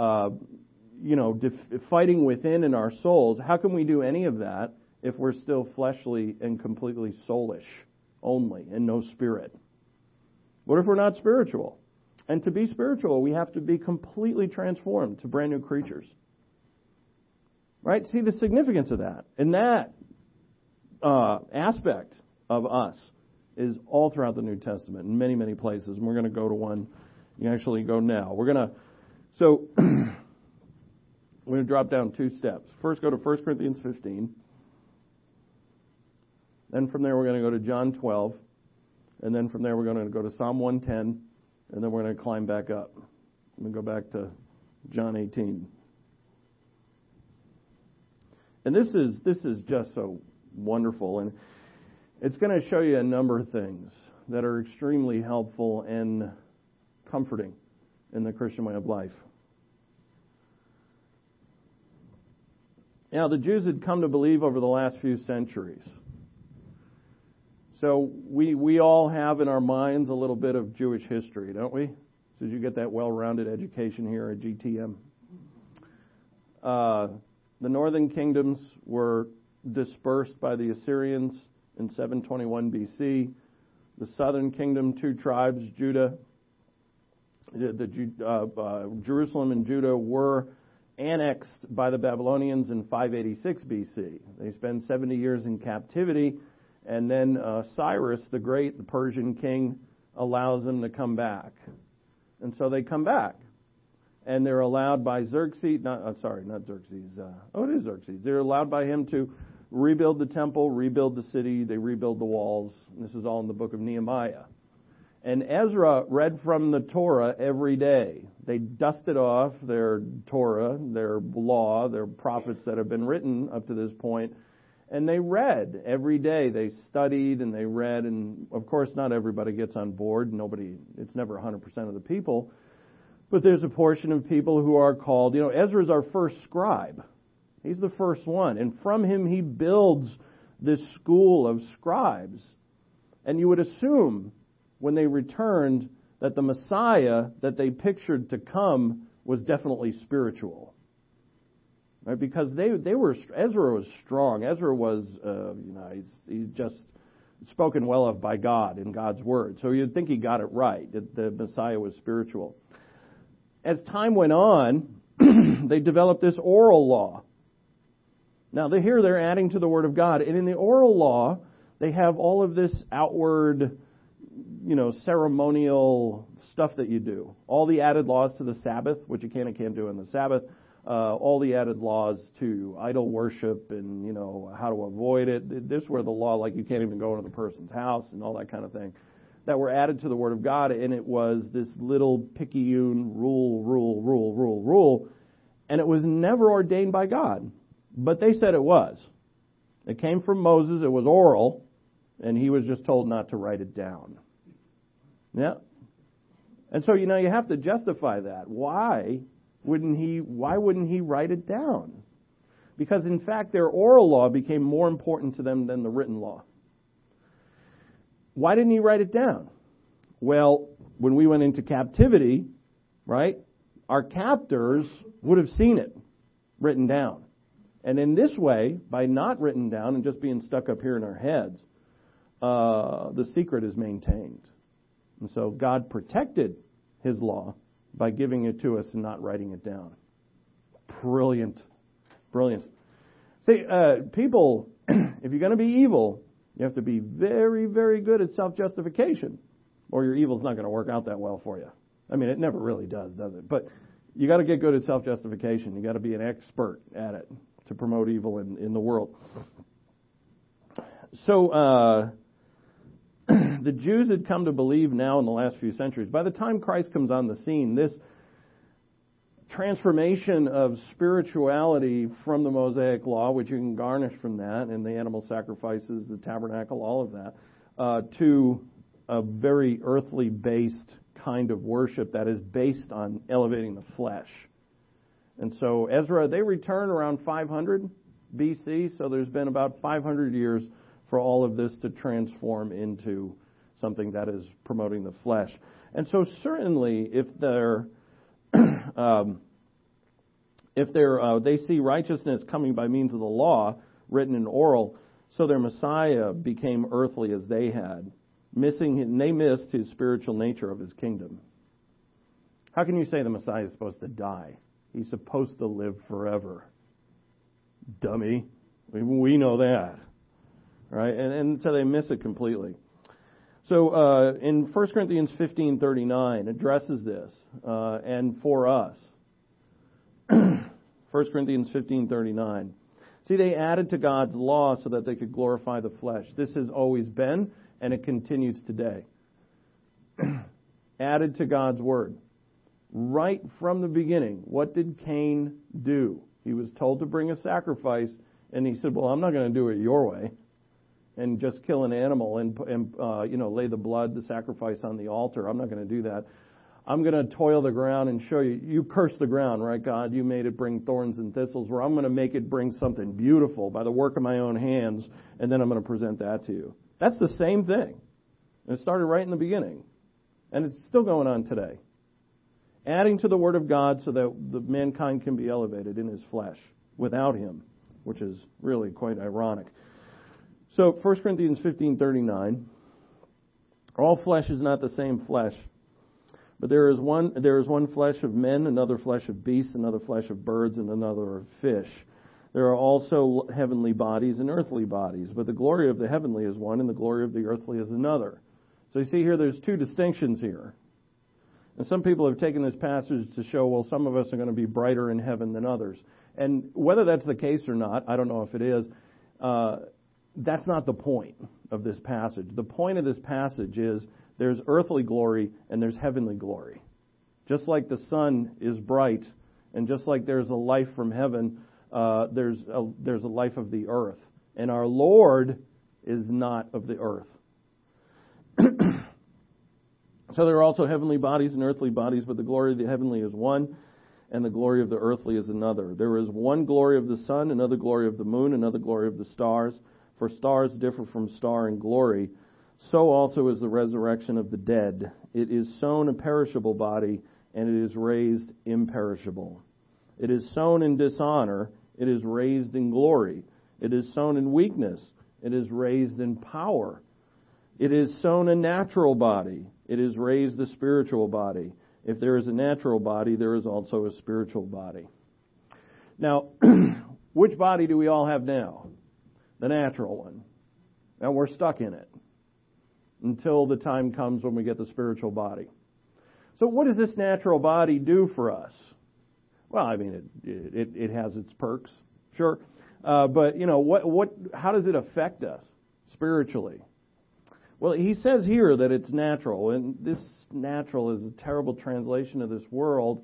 S1: fighting within in our souls. How can we do any of that if we're still fleshly and completely soulish only and no spirit? What if we're not spiritual? And to be spiritual, we have to be completely transformed to brand new creatures. Right? See the significance of that. And that aspect of us is all throughout the New Testament in many, many places. And we're going to go to one. You can actually go now. We're going to drop down 2 steps. First, go to 1 Corinthians 15. Then from there, we're going to go to John 12. And then from there, we're going to go to Psalm 110. And then we're going to climb back up. I'm going to go back to John 18. And this is just so wonderful, and it's going to show you a number of things that are extremely helpful and comforting in the Christian way of life. Now, the Jews had come to believe over the last few centuries. So we all have in our minds a little bit of Jewish history, don't we? So you get that well-rounded education here at GTM. The northern kingdoms were dispersed by the Assyrians in 721 BC. The southern kingdom, 2 tribes, Judah, Jerusalem and Judah were annexed by the Babylonians in 586 BC. They spend 70 years in captivity, and then Cyrus the Great, the Persian king, allows them to come back. And so they come back. And they're allowed by Xerxes, not Xerxes. It is Xerxes. They're allowed by him to rebuild the temple, rebuild the city, they rebuild the walls. This is all in the book of Nehemiah. And Ezra read from the Torah every day. They dusted off their Torah, their law, their prophets that have been written up to this point, and they read every day. They studied and they read, and of course not everybody gets on board. It's never 100% of the people, but there's a portion of people who are called, Ezra's our first scribe. He's the first one, and from him he builds this school of scribes. And you would assume when they returned that the Messiah that they pictured to come was definitely spiritual. Right? Because Ezra was strong. Ezra was, he's just spoken well of by God in God's Word. So you'd think he got it right, that the Messiah was spiritual. As time went on, they developed this oral law. Now, here they're adding to the Word of God. And in the oral law, they have all of this outward, ceremonial stuff that you do. All the added laws to the Sabbath, which you can and can't do on the Sabbath. All the added laws to idol worship and, how to avoid it. This were the law, like you can't even go into the person's house and all that kind of thing, that were added to the Word of God. And it was this little picayune rule. And it was never ordained by God. But they said it was. It came from Moses. It was oral. And he was just told not to write it down. Yeah. And so, you have to justify that. Why wouldn't he write it down? Because, in fact, their oral law became more important to them than the written law. Why didn't he write it down? Well, when we went into captivity, right, our captors would have seen it written down. And in this way, by not written down and just being stuck up here in our heads, the secret is maintained. And so God protected his law by giving it to us and not writing it down. Brilliant. See, people, if you're going to be evil, you have to be very, very good at self-justification, or your evil's not going to work out that well for you. I mean, it never really does it? But you got to get good at self-justification. You got to be an expert at it to promote evil in the world. So, the Jews had come to believe now in the last few centuries. By the time Christ comes on the scene, this transformation of spirituality from the Mosaic Law, which you can garnish from that, and the animal sacrifices, the tabernacle, all of that, to a very earthly-based kind of worship that is based on elevating the flesh. And so Ezra, they return around 500 BC, so there's been about 500 years for all of this to transform into something that is promoting the flesh. And so certainly if they see righteousness coming by means of the law, written and oral, so their Messiah became earthly as they had, they missed his spiritual nature of his kingdom. How can you say the Messiah is supposed to die? He's supposed to live forever. Dummy. We know that. Right? And so they miss it completely. So in 1 Corinthians 15:39 addresses this, and for us. 1 Corinthians 15:39. See, they added to God's law so that they could glorify the flesh. This has always been, and it continues today. Added to God's word. Right from the beginning, what did Cain do? He was told to bring a sacrifice, and he said, well, I'm not going to do it your way, and just kill an animal and lay the blood, the sacrifice on the altar. I'm not going to do that. I'm going to toil the ground and show you. You cursed the ground, right, God? You made it bring thorns and thistles, where I'm going to make it bring something beautiful by the work of my own hands, and then I'm going to present that to you. That's the same thing. And it started right in the beginning. And it's still going on today. Adding to the Word of God so that the mankind can be elevated in his flesh without him, which is really quite ironic. So 1 Corinthians 15:39, all flesh is not the same flesh, but there is one flesh of men, another flesh of beasts, another flesh of birds, and another of fish. There are also heavenly bodies and earthly bodies, but the glory of the heavenly is one, and the glory of the earthly is another. So you see here, there's two distinctions here. And some people have taken this passage to show, well, some of us are going to be brighter in heaven than others. And whether that's the case or not, I don't know if it is, that's not the point of this passage. The point of this passage is there's earthly glory and there's heavenly glory. Just like the sun is bright, and just like there's a life from heaven, there's a life of the earth. And our Lord is not of the earth. So there are also heavenly bodies and earthly bodies, but the glory of the heavenly is one, and the glory of the earthly is another. There is one glory of the sun, another glory of the moon, another glory of the stars. For stars differ from star in glory. So also is the resurrection of the dead. It is sown a perishable body, and it is raised imperishable. It is sown in dishonor, it is raised in glory. It is sown in weakness, it is raised in power. It is sown a natural body, it is raised a spiritual body. If there is a natural body, there is also a spiritual body. Now, which body do we all have now? The natural one. And we're stuck in it until the time comes when we get the spiritual body. So what does this natural body do for us? Well, I mean, it has its perks, sure. But, you know, how does it affect us spiritually? Well, he says here that it's natural, and this natural is a terrible translation of this word,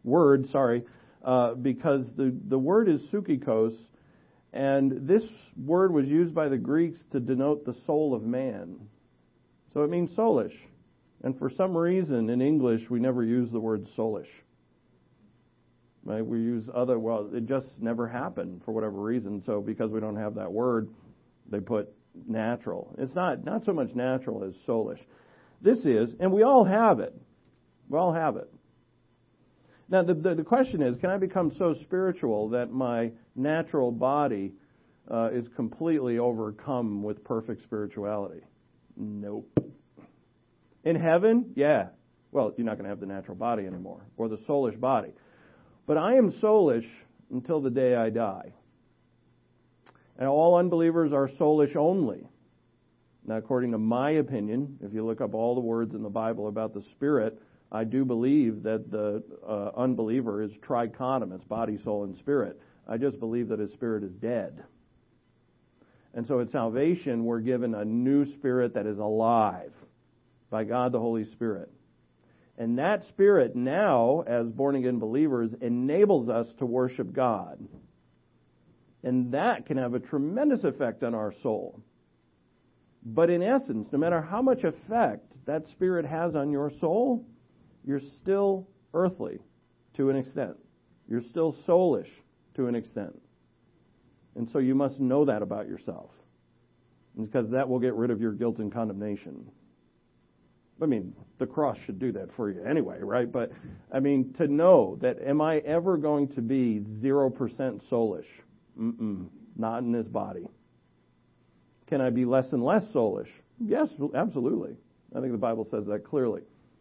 S1: because the word is psychikos, and this word was used by the Greeks to denote the soul of man. So it means soulish. And for some reason in English we never use the word soulish. Right? We use it just never happened for whatever reason. So because we don't have that word, they put natural. It's not so much natural as soulish. This is, and we all have it. We all have it. Now the question is, can I become so spiritual that my natural body is completely overcome with perfect spirituality? Nope. In heaven, yeah. Well, you're not going to have the natural body anymore, or the soulish body. But I am soulish until the day I die. And all unbelievers are soulish only. Now, according to my opinion, if you look up all the words in the Bible about the Spirit, I do believe that the unbeliever is trichotomous, body, soul, and spirit. I just believe that his spirit is dead. And so at salvation, we're given a new spirit that is alive by God the Holy Spirit. And that spirit now, as born-again believers, enables us to worship God. And that can have a tremendous effect on our soul. But in essence, no matter how much effect that spirit has on your soul, you're still earthly to an extent. You're still soulish to an extent. And so you must know that about yourself, because that will get rid of your guilt and condemnation. I mean, the cross should do that for you anyway, right? But, I mean, to know that, am I ever going to be 0% soulish? Not in this body. Can I be less and less soulish? Yes, absolutely. I think the Bible says that clearly.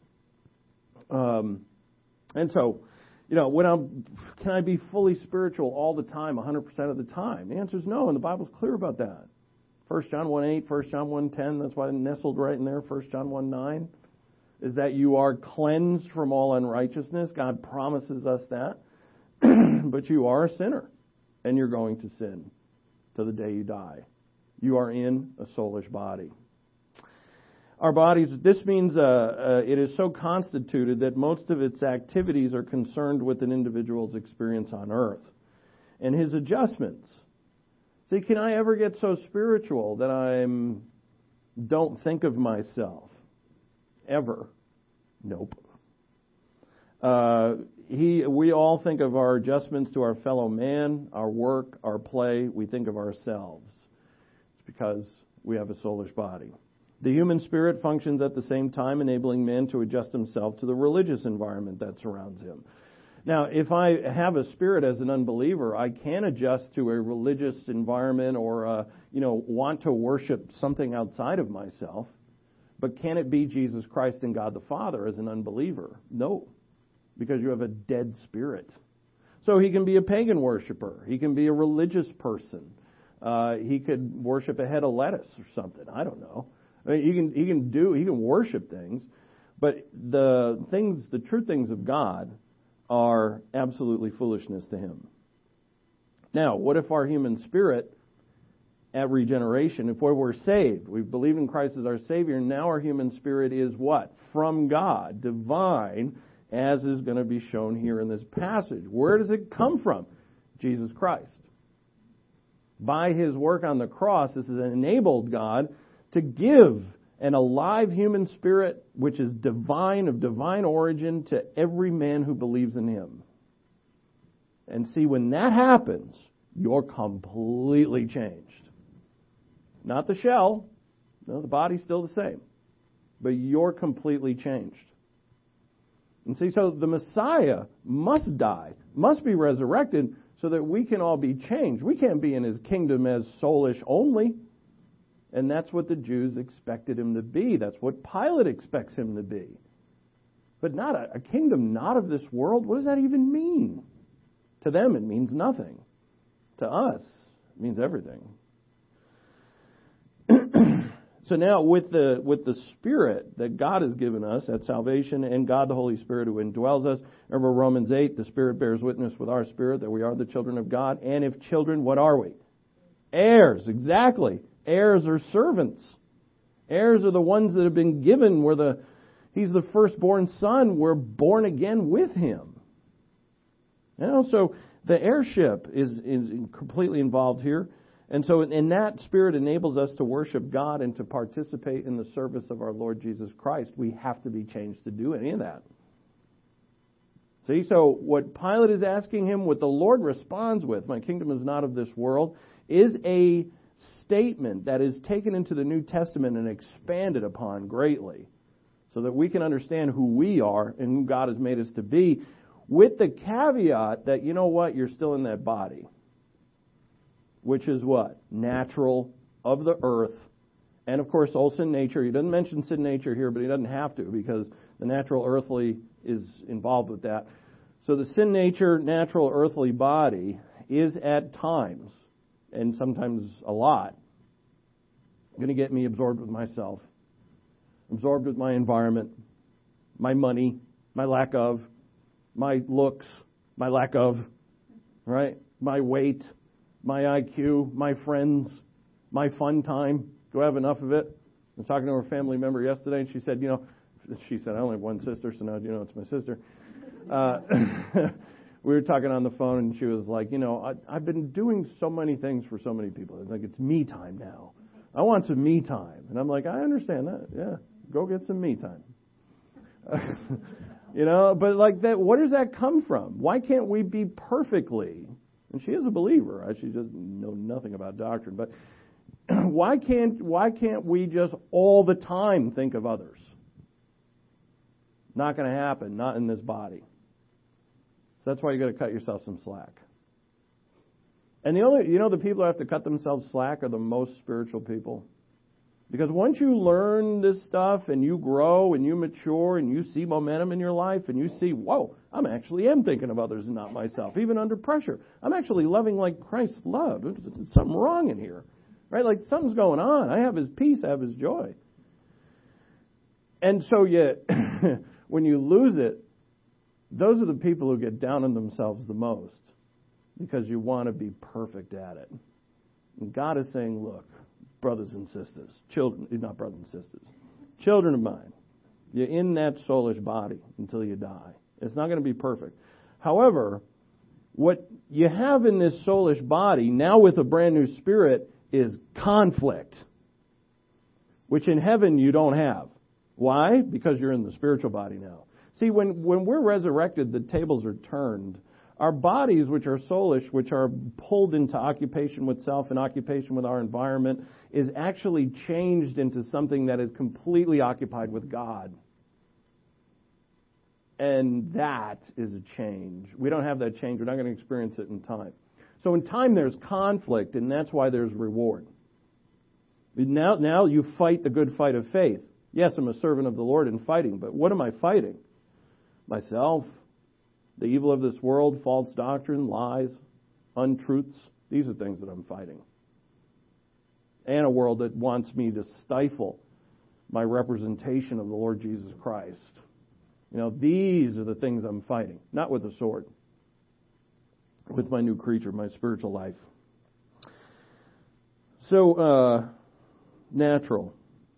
S1: And so, you know, can I be fully spiritual all the time, 100% of the time? The answer is no, and the Bible's clear about that. 1 John 1:8, 1 John 1:10, that's why nestled right in there, 1 John 1:9, is that you are cleansed from all unrighteousness. God promises us that. But you are a sinner, and you're going to sin to the day you die. You are in a soulish body. Our bodies, this means it is so constituted that most of its activities are concerned with an individual's experience on earth and his adjustments. See, can I ever get so spiritual that I don't think of myself? Ever? Nope. We all think of our adjustments to our fellow man, our work, our play. We think of ourselves. It's because we have a soulish body. The human spirit functions at the same time, enabling man to adjust himself to the religious environment that surrounds him. Now, if I have a spirit as an unbeliever, I can adjust to a religious environment or, want to worship something outside of myself. But can it be Jesus Christ and God the Father as an unbeliever? No, because you have a dead spirit. So he can be a pagan worshiper. He can be a religious person. He could worship a head of lettuce or something. I don't know. I mean, he can worship things, but the true things of God are absolutely foolishness to him. Now, what if our human spirit at regeneration. If we're saved, we've believed in Christ as our Savior, now our human spirit is what? From God, divine, as is going to be shown here in this passage. Where does it come from? Jesus Christ. By His work on the cross, this has enabled God to give an alive human spirit, which is divine, of divine origin, to every man who believes in Him. And see, when that happens, you're completely changed. Not the shell. No, the body's still the same. But you're completely changed. And see, so the Messiah must die, must be resurrected, so that we can all be changed. We can't be in His kingdom as soulish only. And that's what the Jews expected Him to be. That's what Pilate expects Him to be. But not a kingdom not of this world. What does that even mean? To them, it means nothing. To us, it means everything. So now, with the Spirit that God has given us at salvation, and God the Holy Spirit who indwells us, remember Romans 8, the Spirit bears witness with our spirit that we are the children of God. And if children, what are we? Heirs, exactly. Heirs are servants. Heirs are the ones that have been given. He's the firstborn son. We're born again with Him. So the heirship is completely involved here. And so in that Spirit enables us to worship God and to participate in the service of our Lord Jesus Christ. We have to be changed to do any of that. See, so what Pilate is asking him, what the Lord responds with, my kingdom is not of this world, is a statement that is taken into the New Testament and expanded upon greatly so that we can understand who we are and who God has made us to be, with the caveat that, you know what, you're still in that body. Which is what? Natural, of the earth. And of course, all sin nature. He doesn't mention sin nature here, but he doesn't have to, because the natural earthly is involved with that. So the sin nature, natural earthly body is at times, and sometimes a lot, going to get me absorbed with myself, absorbed with my environment, my money, my lack of, my looks, my lack of, right? My weight, my IQ, my friends, my fun time. Do I have enough of it? I was talking to a family member yesterday, and she said, I only have one sister, so now it's my sister. We were talking on the phone, and she was like, I've been doing so many things for so many people. It's like, it's me time now. I want some me time. And I'm like, I understand that. Yeah, go get some me time. But like that, where does that come from? Why can't we be perfectly? And she is a believer. She doesn't know nothing about doctrine. But why can't we just all the time think of others? Not going to happen. Not in this body. So that's why you got to cut yourself some slack. And the people who have to cut themselves slack are the most spiritual people. Because once you learn this stuff and you grow and you mature and you see momentum in your life and you see, whoa, I actually am thinking of others and not myself, even under pressure. I'm actually loving like Christ loved. There's something wrong in here, right? Like something's going on. I have His peace, I have His joy. And so yet, when you lose it, those are the people who get down on themselves the most because you want to be perfect at it. And God is saying, look, brothers and sisters, children, not brothers and sisters, children of mine, you're in that soulish body until you die. It's not going to be perfect. However, what you have in this soulish body, now with a brand new spirit, is conflict, which in heaven you don't have. Why? Because you're in the spiritual body now. See, when we're resurrected, the tables are turned. Our bodies, which are soulish, which are pulled into occupation with self and occupation with our environment, is actually changed into something that is completely occupied with God. And that is a change. We don't have that change. We're not going to experience it in time. So in time there's conflict, and that's why there's reward. Now you fight the good fight of faith. Yes, I'm a servant of the Lord in fighting, but what am I fighting? Myself, the evil of this world, false doctrine, lies, untruths. These are things that I'm fighting. And a world that wants me to stifle my representation of the Lord Jesus Christ. These are the things I'm fighting. Not with a sword. With my new creature, my spiritual life. So, natural.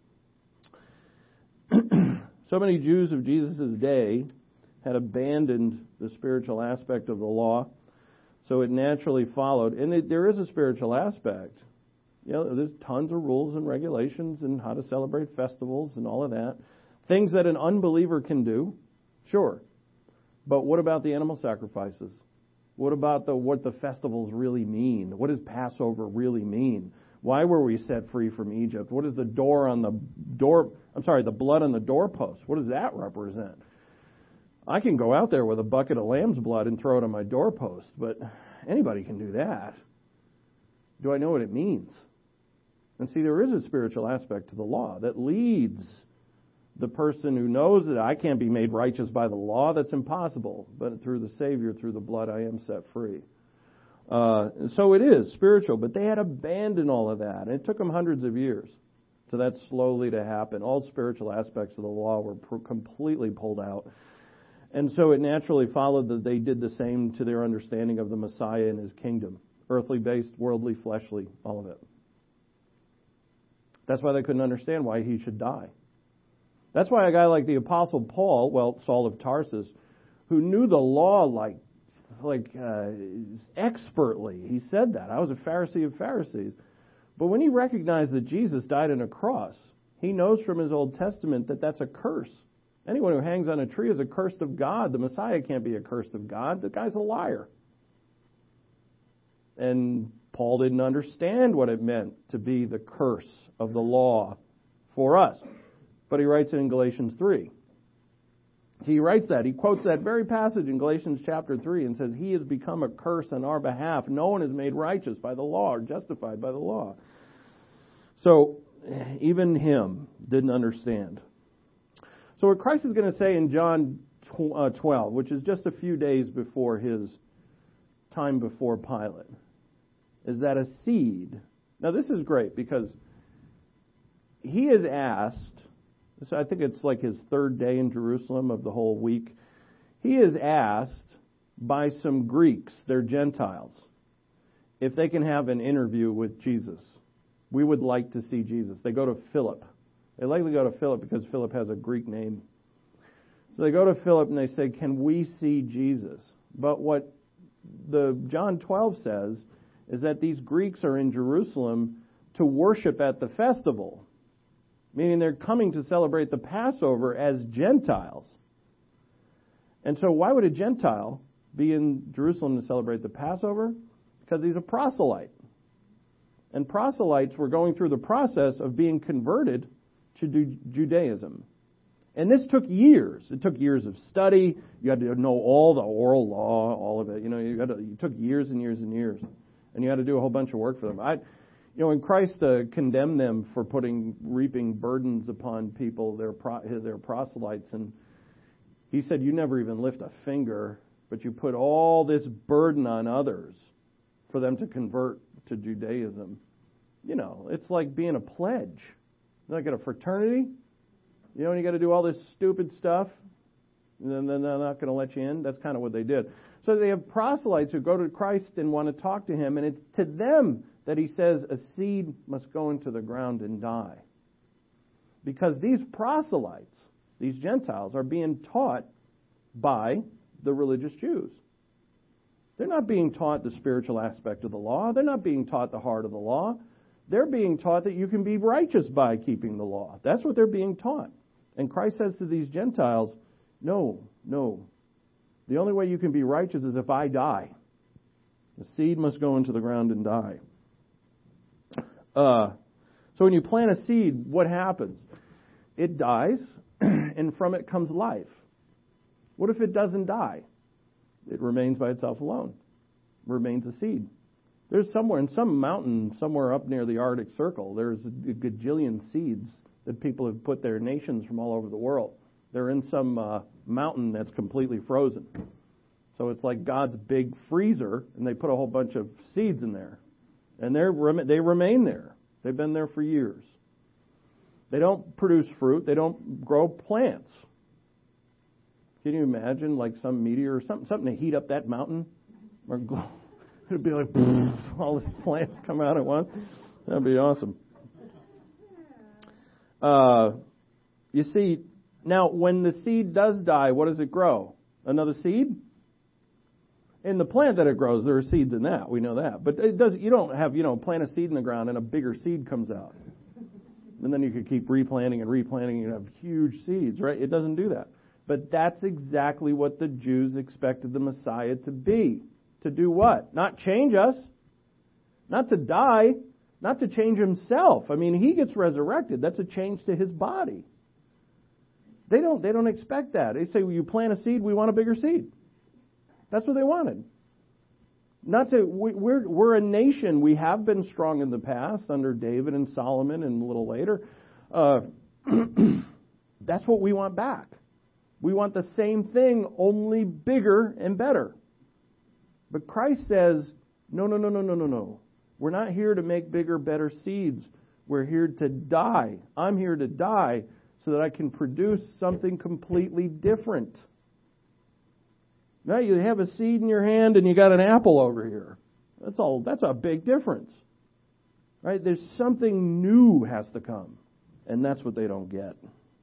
S1: So many Jews of Jesus' day had abandoned the spiritual aspect of the law, so it naturally followed. And there is a spiritual aspect. You know, there's tons of rules and regulations and how to celebrate festivals and all of that. Things that an unbeliever can do, sure. But what about the animal sacrifices? What about what the festivals really mean? What does Passover really mean? Why were we set free from Egypt? What is the blood on the doorpost? What does that represent? I can go out there with a bucket of lamb's blood and throw it on my doorpost, but anybody can do that. Do I know what it means? And see, there is a spiritual aspect to the law that leads the person who knows that I can't be made righteous by the law. That's impossible. But through the Savior, through the blood, I am set free. So it is spiritual, but they had abandoned all of that. And it took them hundreds of years for that slowly to happen. All spiritual aspects of the law were completely pulled out. And so it naturally followed that they did the same to their understanding of the Messiah and his kingdom. Earthly based, worldly, fleshly, all of it. That's why they couldn't understand why he should die. That's why a guy like the Apostle Paul, Saul of Tarsus, who knew the law like expertly, he said that. I was a Pharisee of Pharisees. But when he recognized that Jesus died on a cross, he knows from his Old Testament that that's a curse. Anyone who hangs on a tree is accursed of God. The Messiah can't be accursed of God. The guy's a liar. And Paul didn't understand what it meant to be the curse of the law for us. But he writes it in Galatians 3. He writes that. He quotes that very passage in Galatians chapter 3 and says, he has become a curse on our behalf. No one is made righteous by the law or justified by the law. So even him didn't understand. So what Christ is going to say in John 12, which is just a few days before his time before Pilate, is that a seed. Now this is great because he is asked, so I think it's like his third day in Jerusalem of the whole week, he is asked by some Greeks, they're Gentiles, if they can have an interview with Jesus. We would like to see Jesus. They go to Philip. They likely go to Philip because Philip has a Greek name. So they go to Philip and they say, can we see Jesus? But what the John 12 says is that these Greeks are in Jerusalem to worship at the festival, meaning they're coming to celebrate the Passover as Gentiles. And so why would a Gentile be in Jerusalem to celebrate the Passover? Because he's a proselyte. And proselytes were going through the process of being converted to Judaism. And this took years. It took years of study. You had to know all the oral law, all of it. You know, it took years and years and years. And you had to do a whole bunch of work for them. When Christ condemned them for reaping burdens upon people, their proselytes, and he said, you never even lift a finger, but you put all this burden on others for them to convert to Judaism. You know, it's like being a pledge. Like at a fraternity, you know, when you got to do all this stupid stuff, and then they're not going to let you in. That's kind of what they did. So they have proselytes who go to Christ and want to talk to him, and it's to them that he says a seed must go into the ground and die. Because these proselytes, these Gentiles, are being taught by the religious Jews. They're not being taught the spiritual aspect of the law. They're not being taught the heart of the law. They're being taught that you can be righteous by keeping the law. That's what they're being taught. And Christ says to these Gentiles, no. The only way you can be righteous is if I die. The seed must go into the ground and die. So when you plant a seed, what happens? It dies, and from it comes life. What if it doesn't die? It remains by itself alone. It remains a seed. There's somewhere in some mountain, somewhere up near the Arctic Circle, there's a gajillion seeds that people have put their nations from all over the world. They're in some mountain that's completely frozen. So it's like God's big freezer, and they put a whole bunch of seeds in there. And they remain there. They've been there for years. They don't produce fruit. They don't grow plants. Can you imagine like some meteor or something to heat up that mountain? Or it'd be like all these plants come out at once. That'd be awesome. You see, now when the seed does die, what does it grow? Another seed? In the plant that it grows, there are seeds in that. We know that. But it does. You don't have, plant a seed in the ground and a bigger seed comes out. And then you could keep replanting and replanting and have huge seeds, right? It doesn't do that. But that's exactly what the Jews expected the Messiah to be. To do what? Not change us. Not to die. Not to change himself. I mean, he gets resurrected. That's a change to his body. They don't expect that. They say, well, you plant a seed, we want a bigger seed. That's what they wanted. We're a nation. We have been strong in the past under David and Solomon and a little later. That's what we want back. We want the same thing, only bigger and better. But Christ says, no. We're not here to make bigger, better seeds. We're here to die. I'm here to die so that I can produce something completely different. Now you have a seed in your hand and you got an apple over here. That's a big difference. Right? There's something new has to come. And that's what they don't get.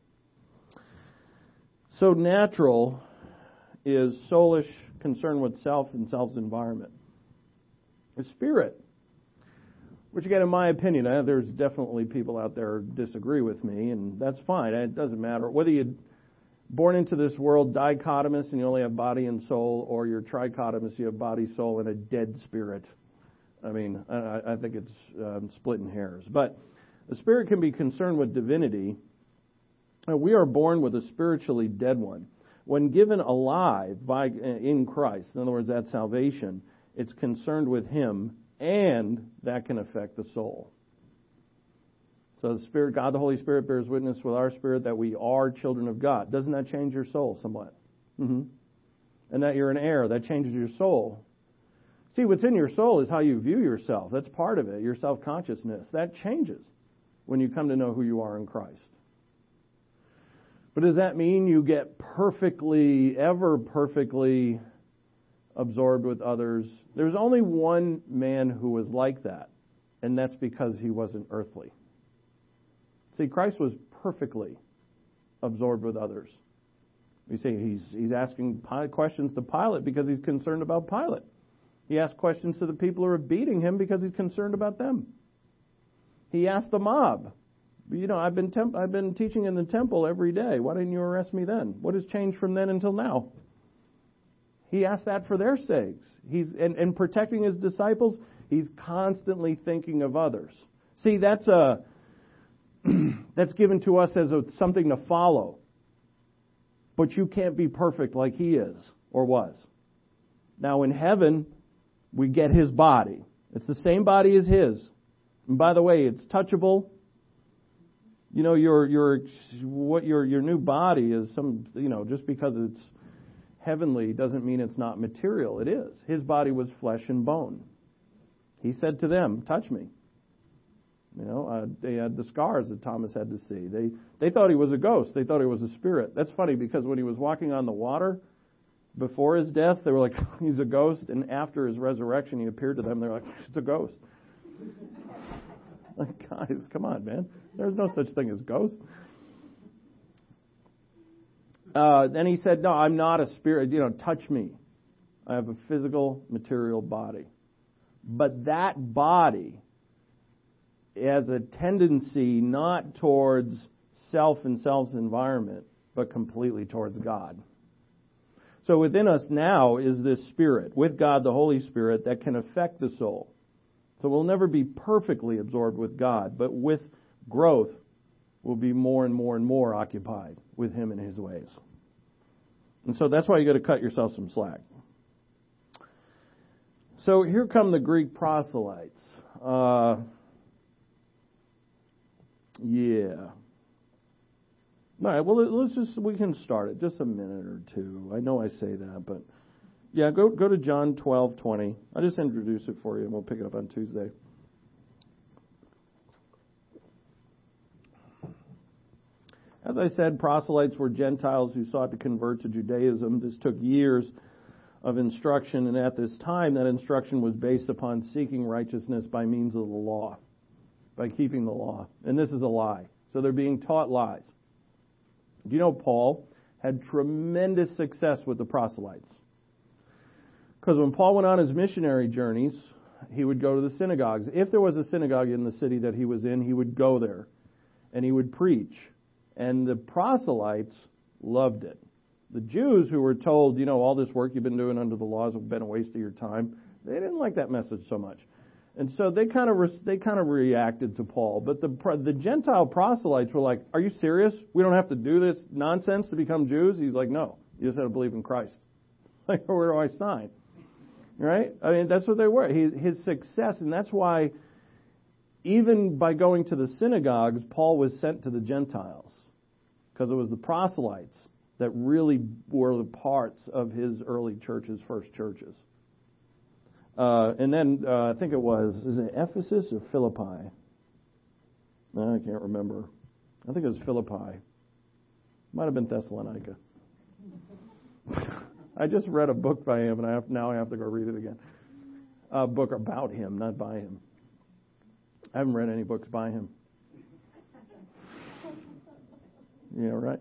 S1: So natural is soulish, concern with self and self's environment. The spirit, which again, in my opinion, there's definitely people out there who disagree with me, and that's fine. It doesn't matter. Whether you're born into this world dichotomous and you only have body and soul, or you're trichotomous, you have body, soul, and a dead spirit. I mean, I think it's splitting hairs. But the spirit can be concerned with divinity. We are born with a spiritually dead one. When given alive in Christ, in other words, that's salvation, it's concerned with Him, and that can affect the soul. So the Spirit, God the Holy Spirit bears witness with our spirit that we are children of God. Doesn't that change your soul somewhat? Mm-hmm. And that you're an heir, that changes your soul. See, what's in your soul is how you view yourself. That's part of it, your self-consciousness. That changes when you come to know who you are in Christ. But does that mean you get ever perfectly absorbed with others? There's only one man who was like that, and that's because he wasn't earthly. See, Christ was perfectly absorbed with others. We say he's asking questions to Pilate because he's concerned about Pilate. He asked questions to the people who are beating him because he's concerned about them. He asked the mob, I've been teaching in the temple every day. Why didn't you arrest me then? What has changed from then until now? He asked that for their sakes. And protecting his disciples, he's constantly thinking of others. See, that's given to us as something to follow. But you can't be perfect like he is or was. Now in heaven, we get his body. It's the same body as his. And by the way, it's touchable. Your new body is just because it's heavenly doesn't mean it's not material. It is. His body was flesh and bone. He said to them, touch me. They had the scars that Thomas had to see. They thought he was a ghost. They thought he was a spirit. That's funny because when he was walking on the water before his death, they were like, he's a ghost. And after his resurrection, he appeared to them. They're like, it's a ghost. Like, guys, come on, man. There's no such thing as ghosts. Then he said, no, I'm not a spirit. Touch me. I have a physical, material body. But that body has a tendency not towards self and self's environment, but completely towards God. So within us now is this spirit, with God the Holy Spirit, that can affect the soul. So we'll never be perfectly absorbed with God, but with growth, we'll be more and more and more occupied with Him and His ways. And so that's why you got to cut yourself some slack. So here come the Greek proselytes. Yeah. All right, well, we can start it. Just a minute or two. I know I say that, but yeah, go to John 12:20. I'll just introduce it for you, and we'll pick it up on Tuesday. As I said, proselytes were Gentiles who sought to convert to Judaism. This took years of instruction, and at this time, that instruction was based upon seeking righteousness by means of the law. by keeping the law. And this is a lie. So they're being taught lies. Do you know Paul had tremendous success with the proselytes? Because when Paul went on his missionary journeys, he would go to the synagogues. If there was a synagogue in the city that he was in, he would go there and he would preach. And the proselytes loved it. The Jews who were told, all this work you've been doing under the laws have been a waste of your time, they didn't like that message so much. And so they kind of reacted to Paul. But the Gentile proselytes were like, "Are you serious? We don't have to do this nonsense to become Jews?" He's like, "No, you just have to believe in Christ." Like, where do I sign? Right? I mean, that's what they were. His success, and that's why even by going to the synagogues, Paul was sent to the Gentiles, because it was the proselytes that really were the parts of his early churches, first churches. And then I think is it Ephesus or Philippi? No, I can't remember. I think it was Philippi. Might have been Thessalonica. I just read a book by him, and I have to go read it again. A book about him, not by him. I haven't read any books by him. Yeah, right.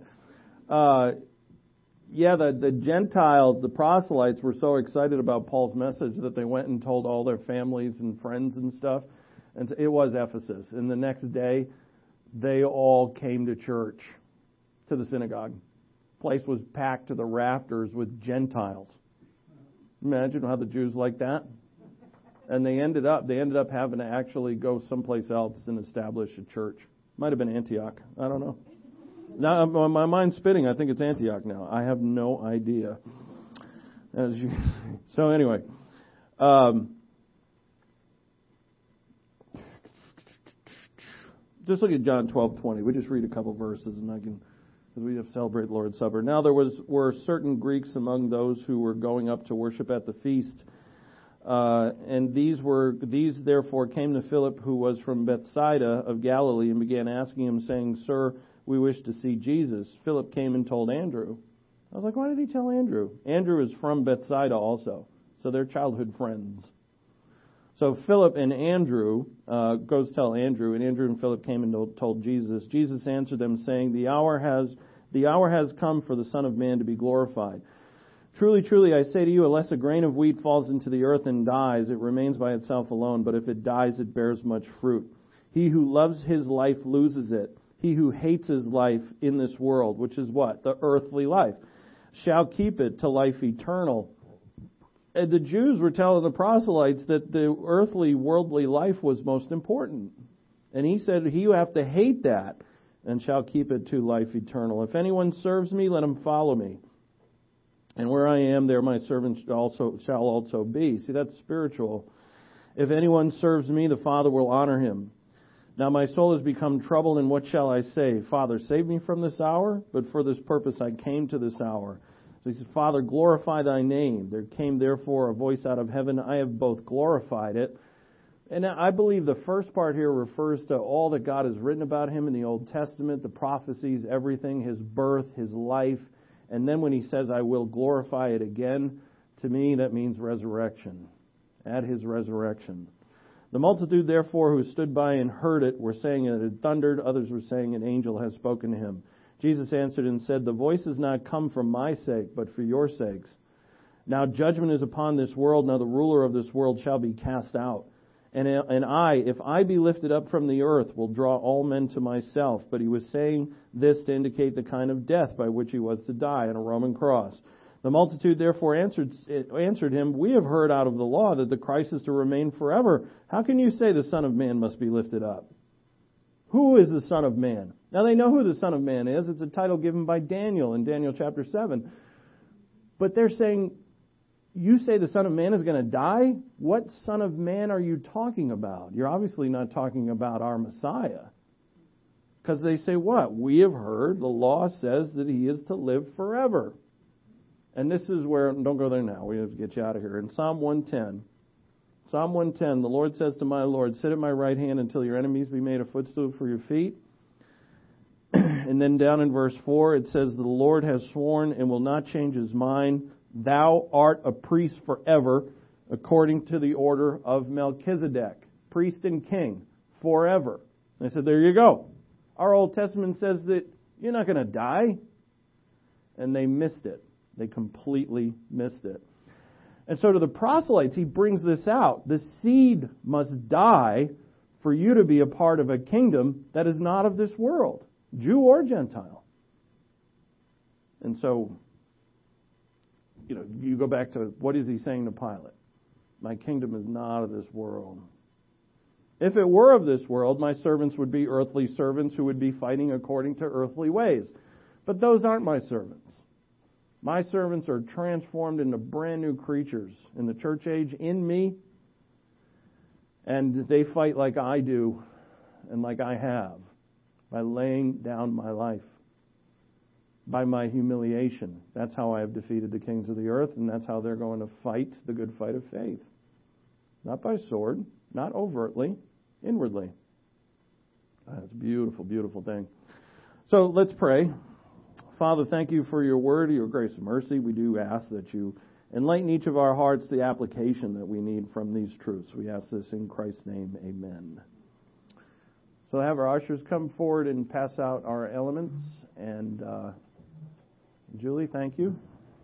S1: The Gentiles, the proselytes, were so excited about Paul's message that they went and told all their families and friends and stuff. And so it was Ephesus. And the next day, they all came to church, to the synagogue. The place was packed to the rafters with Gentiles. Imagine how the Jews liked that. And they ended up having to actually go someplace else and establish a church. Might have been Antioch. I don't know. Now, my mind's spinning. I think it's Antioch now. I have no idea. So anyway, just look at John 12:20. We just read a couple verses, and because we have celebrated the Lord's Supper. Now there were certain Greeks among those who were going up to worship at the feast, and these therefore came to Philip, who was from Bethsaida of Galilee, and began asking him, saying, "Sir, we wish to see Jesus." Philip came and told Andrew. I was like, why did he tell Andrew? Andrew is from Bethsaida also, so they're childhood friends. So Philip and Andrew goes tell Andrew, and Andrew and Philip came and told Jesus. Jesus answered them, saying, The hour has come for the Son of Man to be glorified. Truly, truly, I say to you, unless a grain of wheat falls into the earth and dies, it remains by itself alone, but if it dies, it bears much fruit. He who loves his life loses it. He who hates his life in this world, which is what? The earthly life, shall keep it to life eternal. And the Jews were telling the proselytes that the earthly, worldly life was most important. And he said, he who have to hate that and shall keep it to life eternal. If anyone serves me, let him follow me. And where I am, there my servant shall also be. See, that's spiritual. If anyone serves me, the Father will honor him. Now my soul has become troubled, and what shall I say? Father, save me from this hour? But for this purpose I came to this hour. So he said, Father, glorify thy name. There came therefore a voice out of heaven. I have both glorified it. And I believe the first part here refers to all that God has written about him in the Old Testament, the prophecies, everything, his birth, his life. And then when he says, I will glorify it again, to me that means resurrection. At his resurrection. The multitude, therefore, who stood by and heard it were saying it had thundered. Others were saying an angel has spoken to him. Jesus answered and said, The voice has not come for my sake, but for your sakes. Now judgment is upon this world. Now the ruler of this world shall be cast out. And I, if I be lifted up from the earth, will draw all men to myself. But he was saying this to indicate the kind of death by which he was to die on a Roman cross. The multitude therefore answered him, We have heard out of the law that the Christ is to remain forever. How can you say the Son of Man must be lifted up? Who is the Son of Man? Now they know who the Son of Man is. It's a title given by Daniel in Daniel chapter 7. But they're saying, you say the Son of Man is going to die? What Son of Man are you talking about? You're obviously not talking about our Messiah. Because they say what? We have heard the law says that he is to live forever. And this is where, don't go there now, we have to get you out of here. In Psalm 110, the Lord says to my Lord, Sit at my right hand until your enemies be made a footstool for your feet. And then down in verse 4, it says, The Lord has sworn and will not change his mind. Thou art a priest forever, according to the order of Melchizedek. Priest and king, forever. And they said, there you go. Our Old Testament says that you're not going to die. And they missed it. They completely missed it. And so to the proselytes, he brings this out. The seed must die for you to be a part of a kingdom that is not of this world, Jew or Gentile. And so, you go back to, what is he saying to Pilate? My kingdom is not of this world. If it were of this world, my servants would be earthly servants who would be fighting according to earthly ways. But those aren't my servants. My servants are transformed into brand new creatures in the church age in me, and they fight like I do and like I have, by laying down my life, by my humiliation. That's how I have defeated the kings of the earth, and that's how they're going to fight the good fight of faith. Not by sword, not overtly, inwardly. That's a beautiful, beautiful thing. So let's pray. Father, thank you for your word, your grace and mercy. We do ask that you enlighten each of our hearts the application that we need from these truths. We ask this in Christ's name. Amen. So have our ushers come forward and pass out our elements. And Julie, thank you.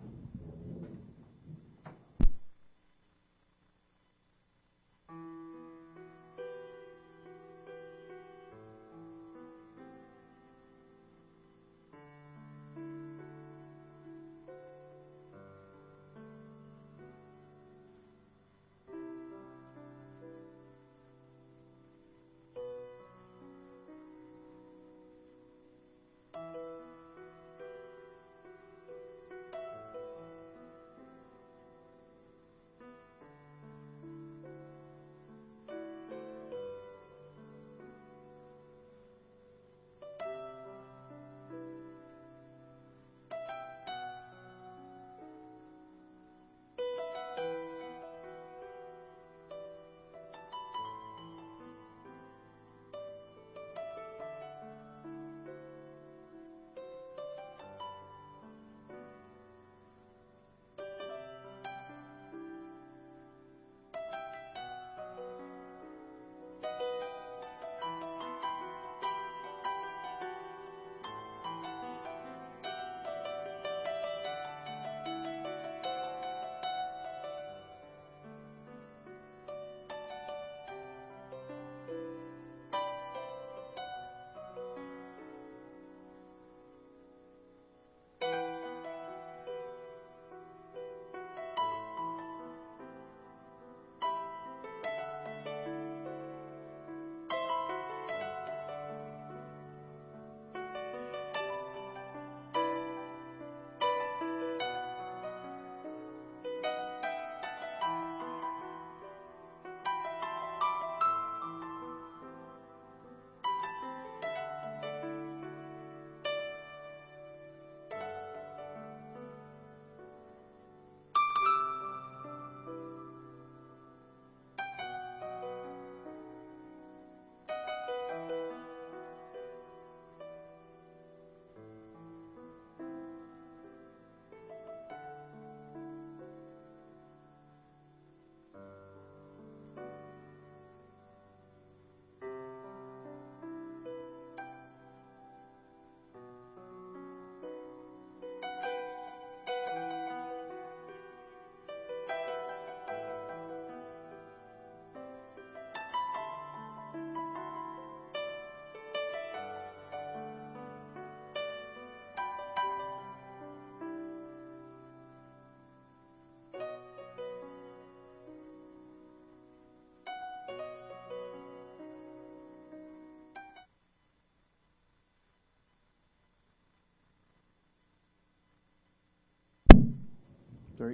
S1: Sorry.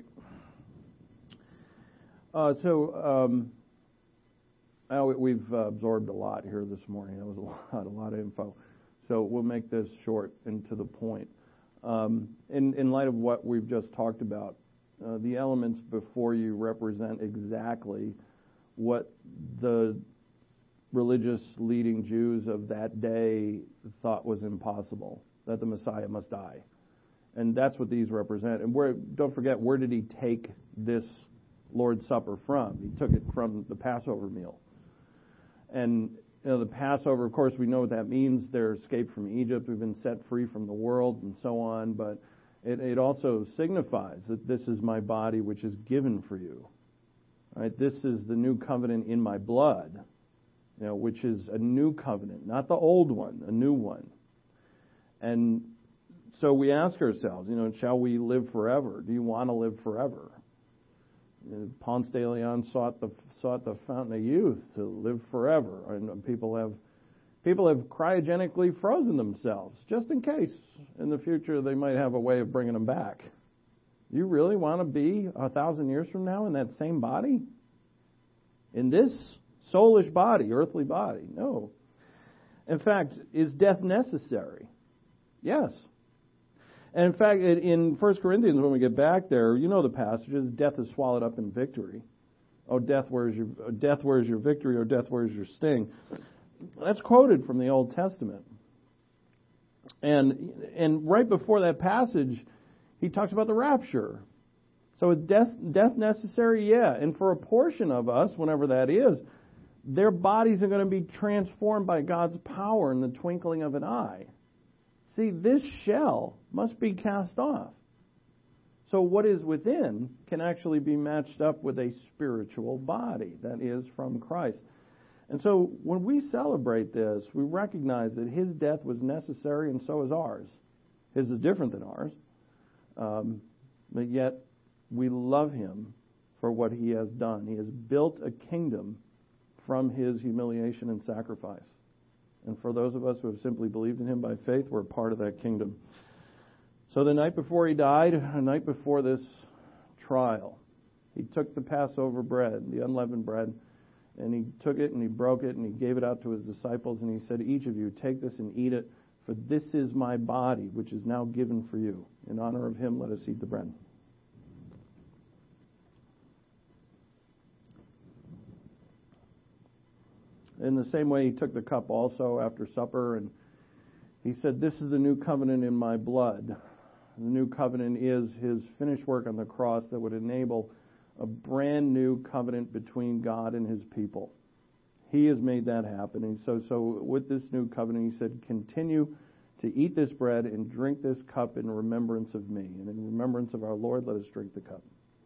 S1: We've absorbed a lot here this morning. That was a lot of info. So we'll make this short and to the point. In light of what we've just talked about, the elements before you represent exactly what the religious leading Jews of that day thought was impossible, that the Messiah must die. And that's what these represent. And don't forget, where did he take this Lord's Supper from? He took it from the Passover meal. And the Passover, of course, we know what that means. They're escaped from Egypt. We've been set free from the world and so on. But it also signifies that this is my body which is given for you. Right? This is the new covenant in my blood, which is a new covenant, not the old one, a new one. And so we ask ourselves, shall we live forever? Do you want to live forever? Ponce de Leon sought the fountain of youth to live forever, and people have cryogenically frozen themselves just in case in the future they might have a way of bringing them back. You really want to be 1,000 years from now in that same body, in this soulish body, earthly body? No. In fact, is death necessary? Yes. And in fact, in 1 Corinthians, when we get back there, the passages, death is swallowed up in victory. Oh, death, where's your victory? Or death, where's your sting? That's quoted from the Old Testament. And right before that passage, he talks about the rapture. So is death necessary? Yeah. And for a portion of us, whenever that is, their bodies are going to be transformed by God's power in the twinkling of an eye. See, this shell must be cast off. So what is within can actually be matched up with a spiritual body that is from Christ. And so when we celebrate this, we recognize that His death was necessary and so is ours. His is different than ours. But yet we love Him for what He has done. He has built a kingdom from His humiliation and sacrifice. And for those of us who have simply believed in Him by faith, we're a part of that kingdom. So the night before He died, the night before this trial, He took the Passover bread, the unleavened bread, and He took it and He broke it and He gave it out to His disciples and He said, each of you, take this and eat it, for this is my body, which is now given for you. In honor of Him, let us eat the bread. In the same way, He took the cup also after supper, and He said, this is the new covenant in my blood. The new covenant is His finished work on the cross that would enable a brand new covenant between God and His people. He has made that happen. And so with this new covenant, He said, continue to eat this bread and drink this cup in remembrance of me. And in remembrance of our Lord, let us drink the cup.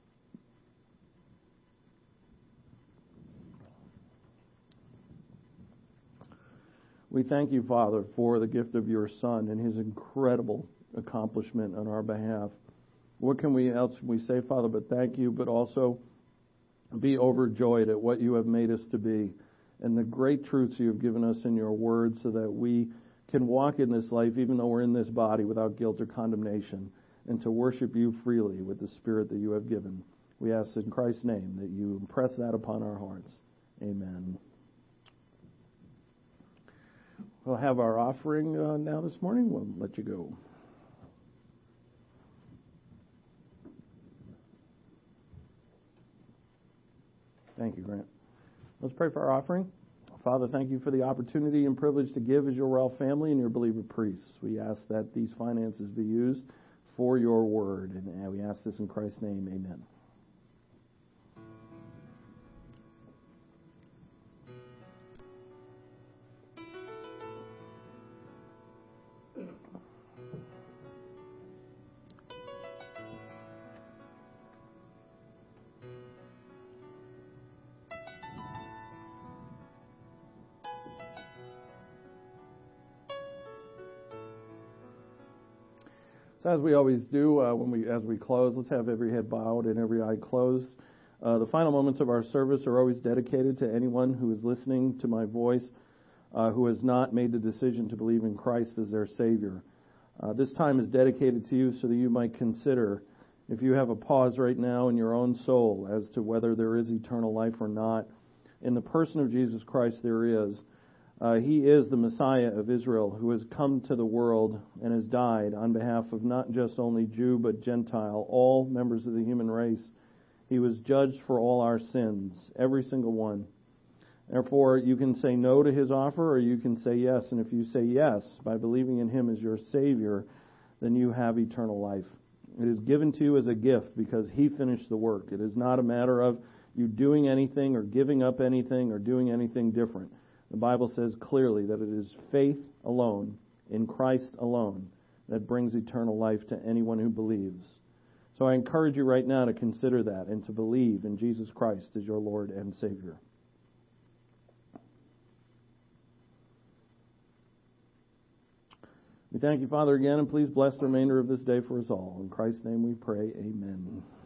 S1: We thank you, Father, for the gift of your Son and His incredible accomplishment on our behalf. What can we say, Father, but thank you, but also be overjoyed at what you have made us to be and the great truths you have given us in your word so that we can walk in this life, even though we're in this body, without guilt or condemnation, and to worship you freely with the Spirit that you have given. We ask in Christ's name that you impress that upon our hearts. Amen. We'll have our offering now this morning. We'll let you go. Thank you, Grant. Let's pray for our offering. Father, thank you for the opportunity and privilege to give as your royal family and your believer priests. We ask that these finances be used for your word, and we ask this in Christ's name. Amen. So as we always do, as we close, let's have every head bowed and every eye closed. The final moments of our service are always dedicated to anyone who is listening to my voice, who has not made the decision to believe in Christ as their Savior. This time is dedicated to you so that you might consider, if you have a pause right now in your own soul as to whether there is eternal life or not. In the person of Jesus Christ there is. He is the Messiah of Israel who has come to the world and has died on behalf of not just only Jew but Gentile, all members of the human race. He was judged for all our sins, every single one. Therefore, you can say no to His offer or you can say yes. And if you say yes, by believing in Him as your Savior, then you have eternal life. It is given to you as a gift because He finished the work. It is not a matter of you doing anything or giving up anything or doing anything different. The Bible says clearly that it is faith alone, in Christ alone, that brings eternal life to anyone who believes. So I encourage you right now to consider that and to believe in Jesus Christ as your Lord and Savior. We thank you, Father, again, and please bless the remainder of this day for us all. In Christ's name we pray, amen.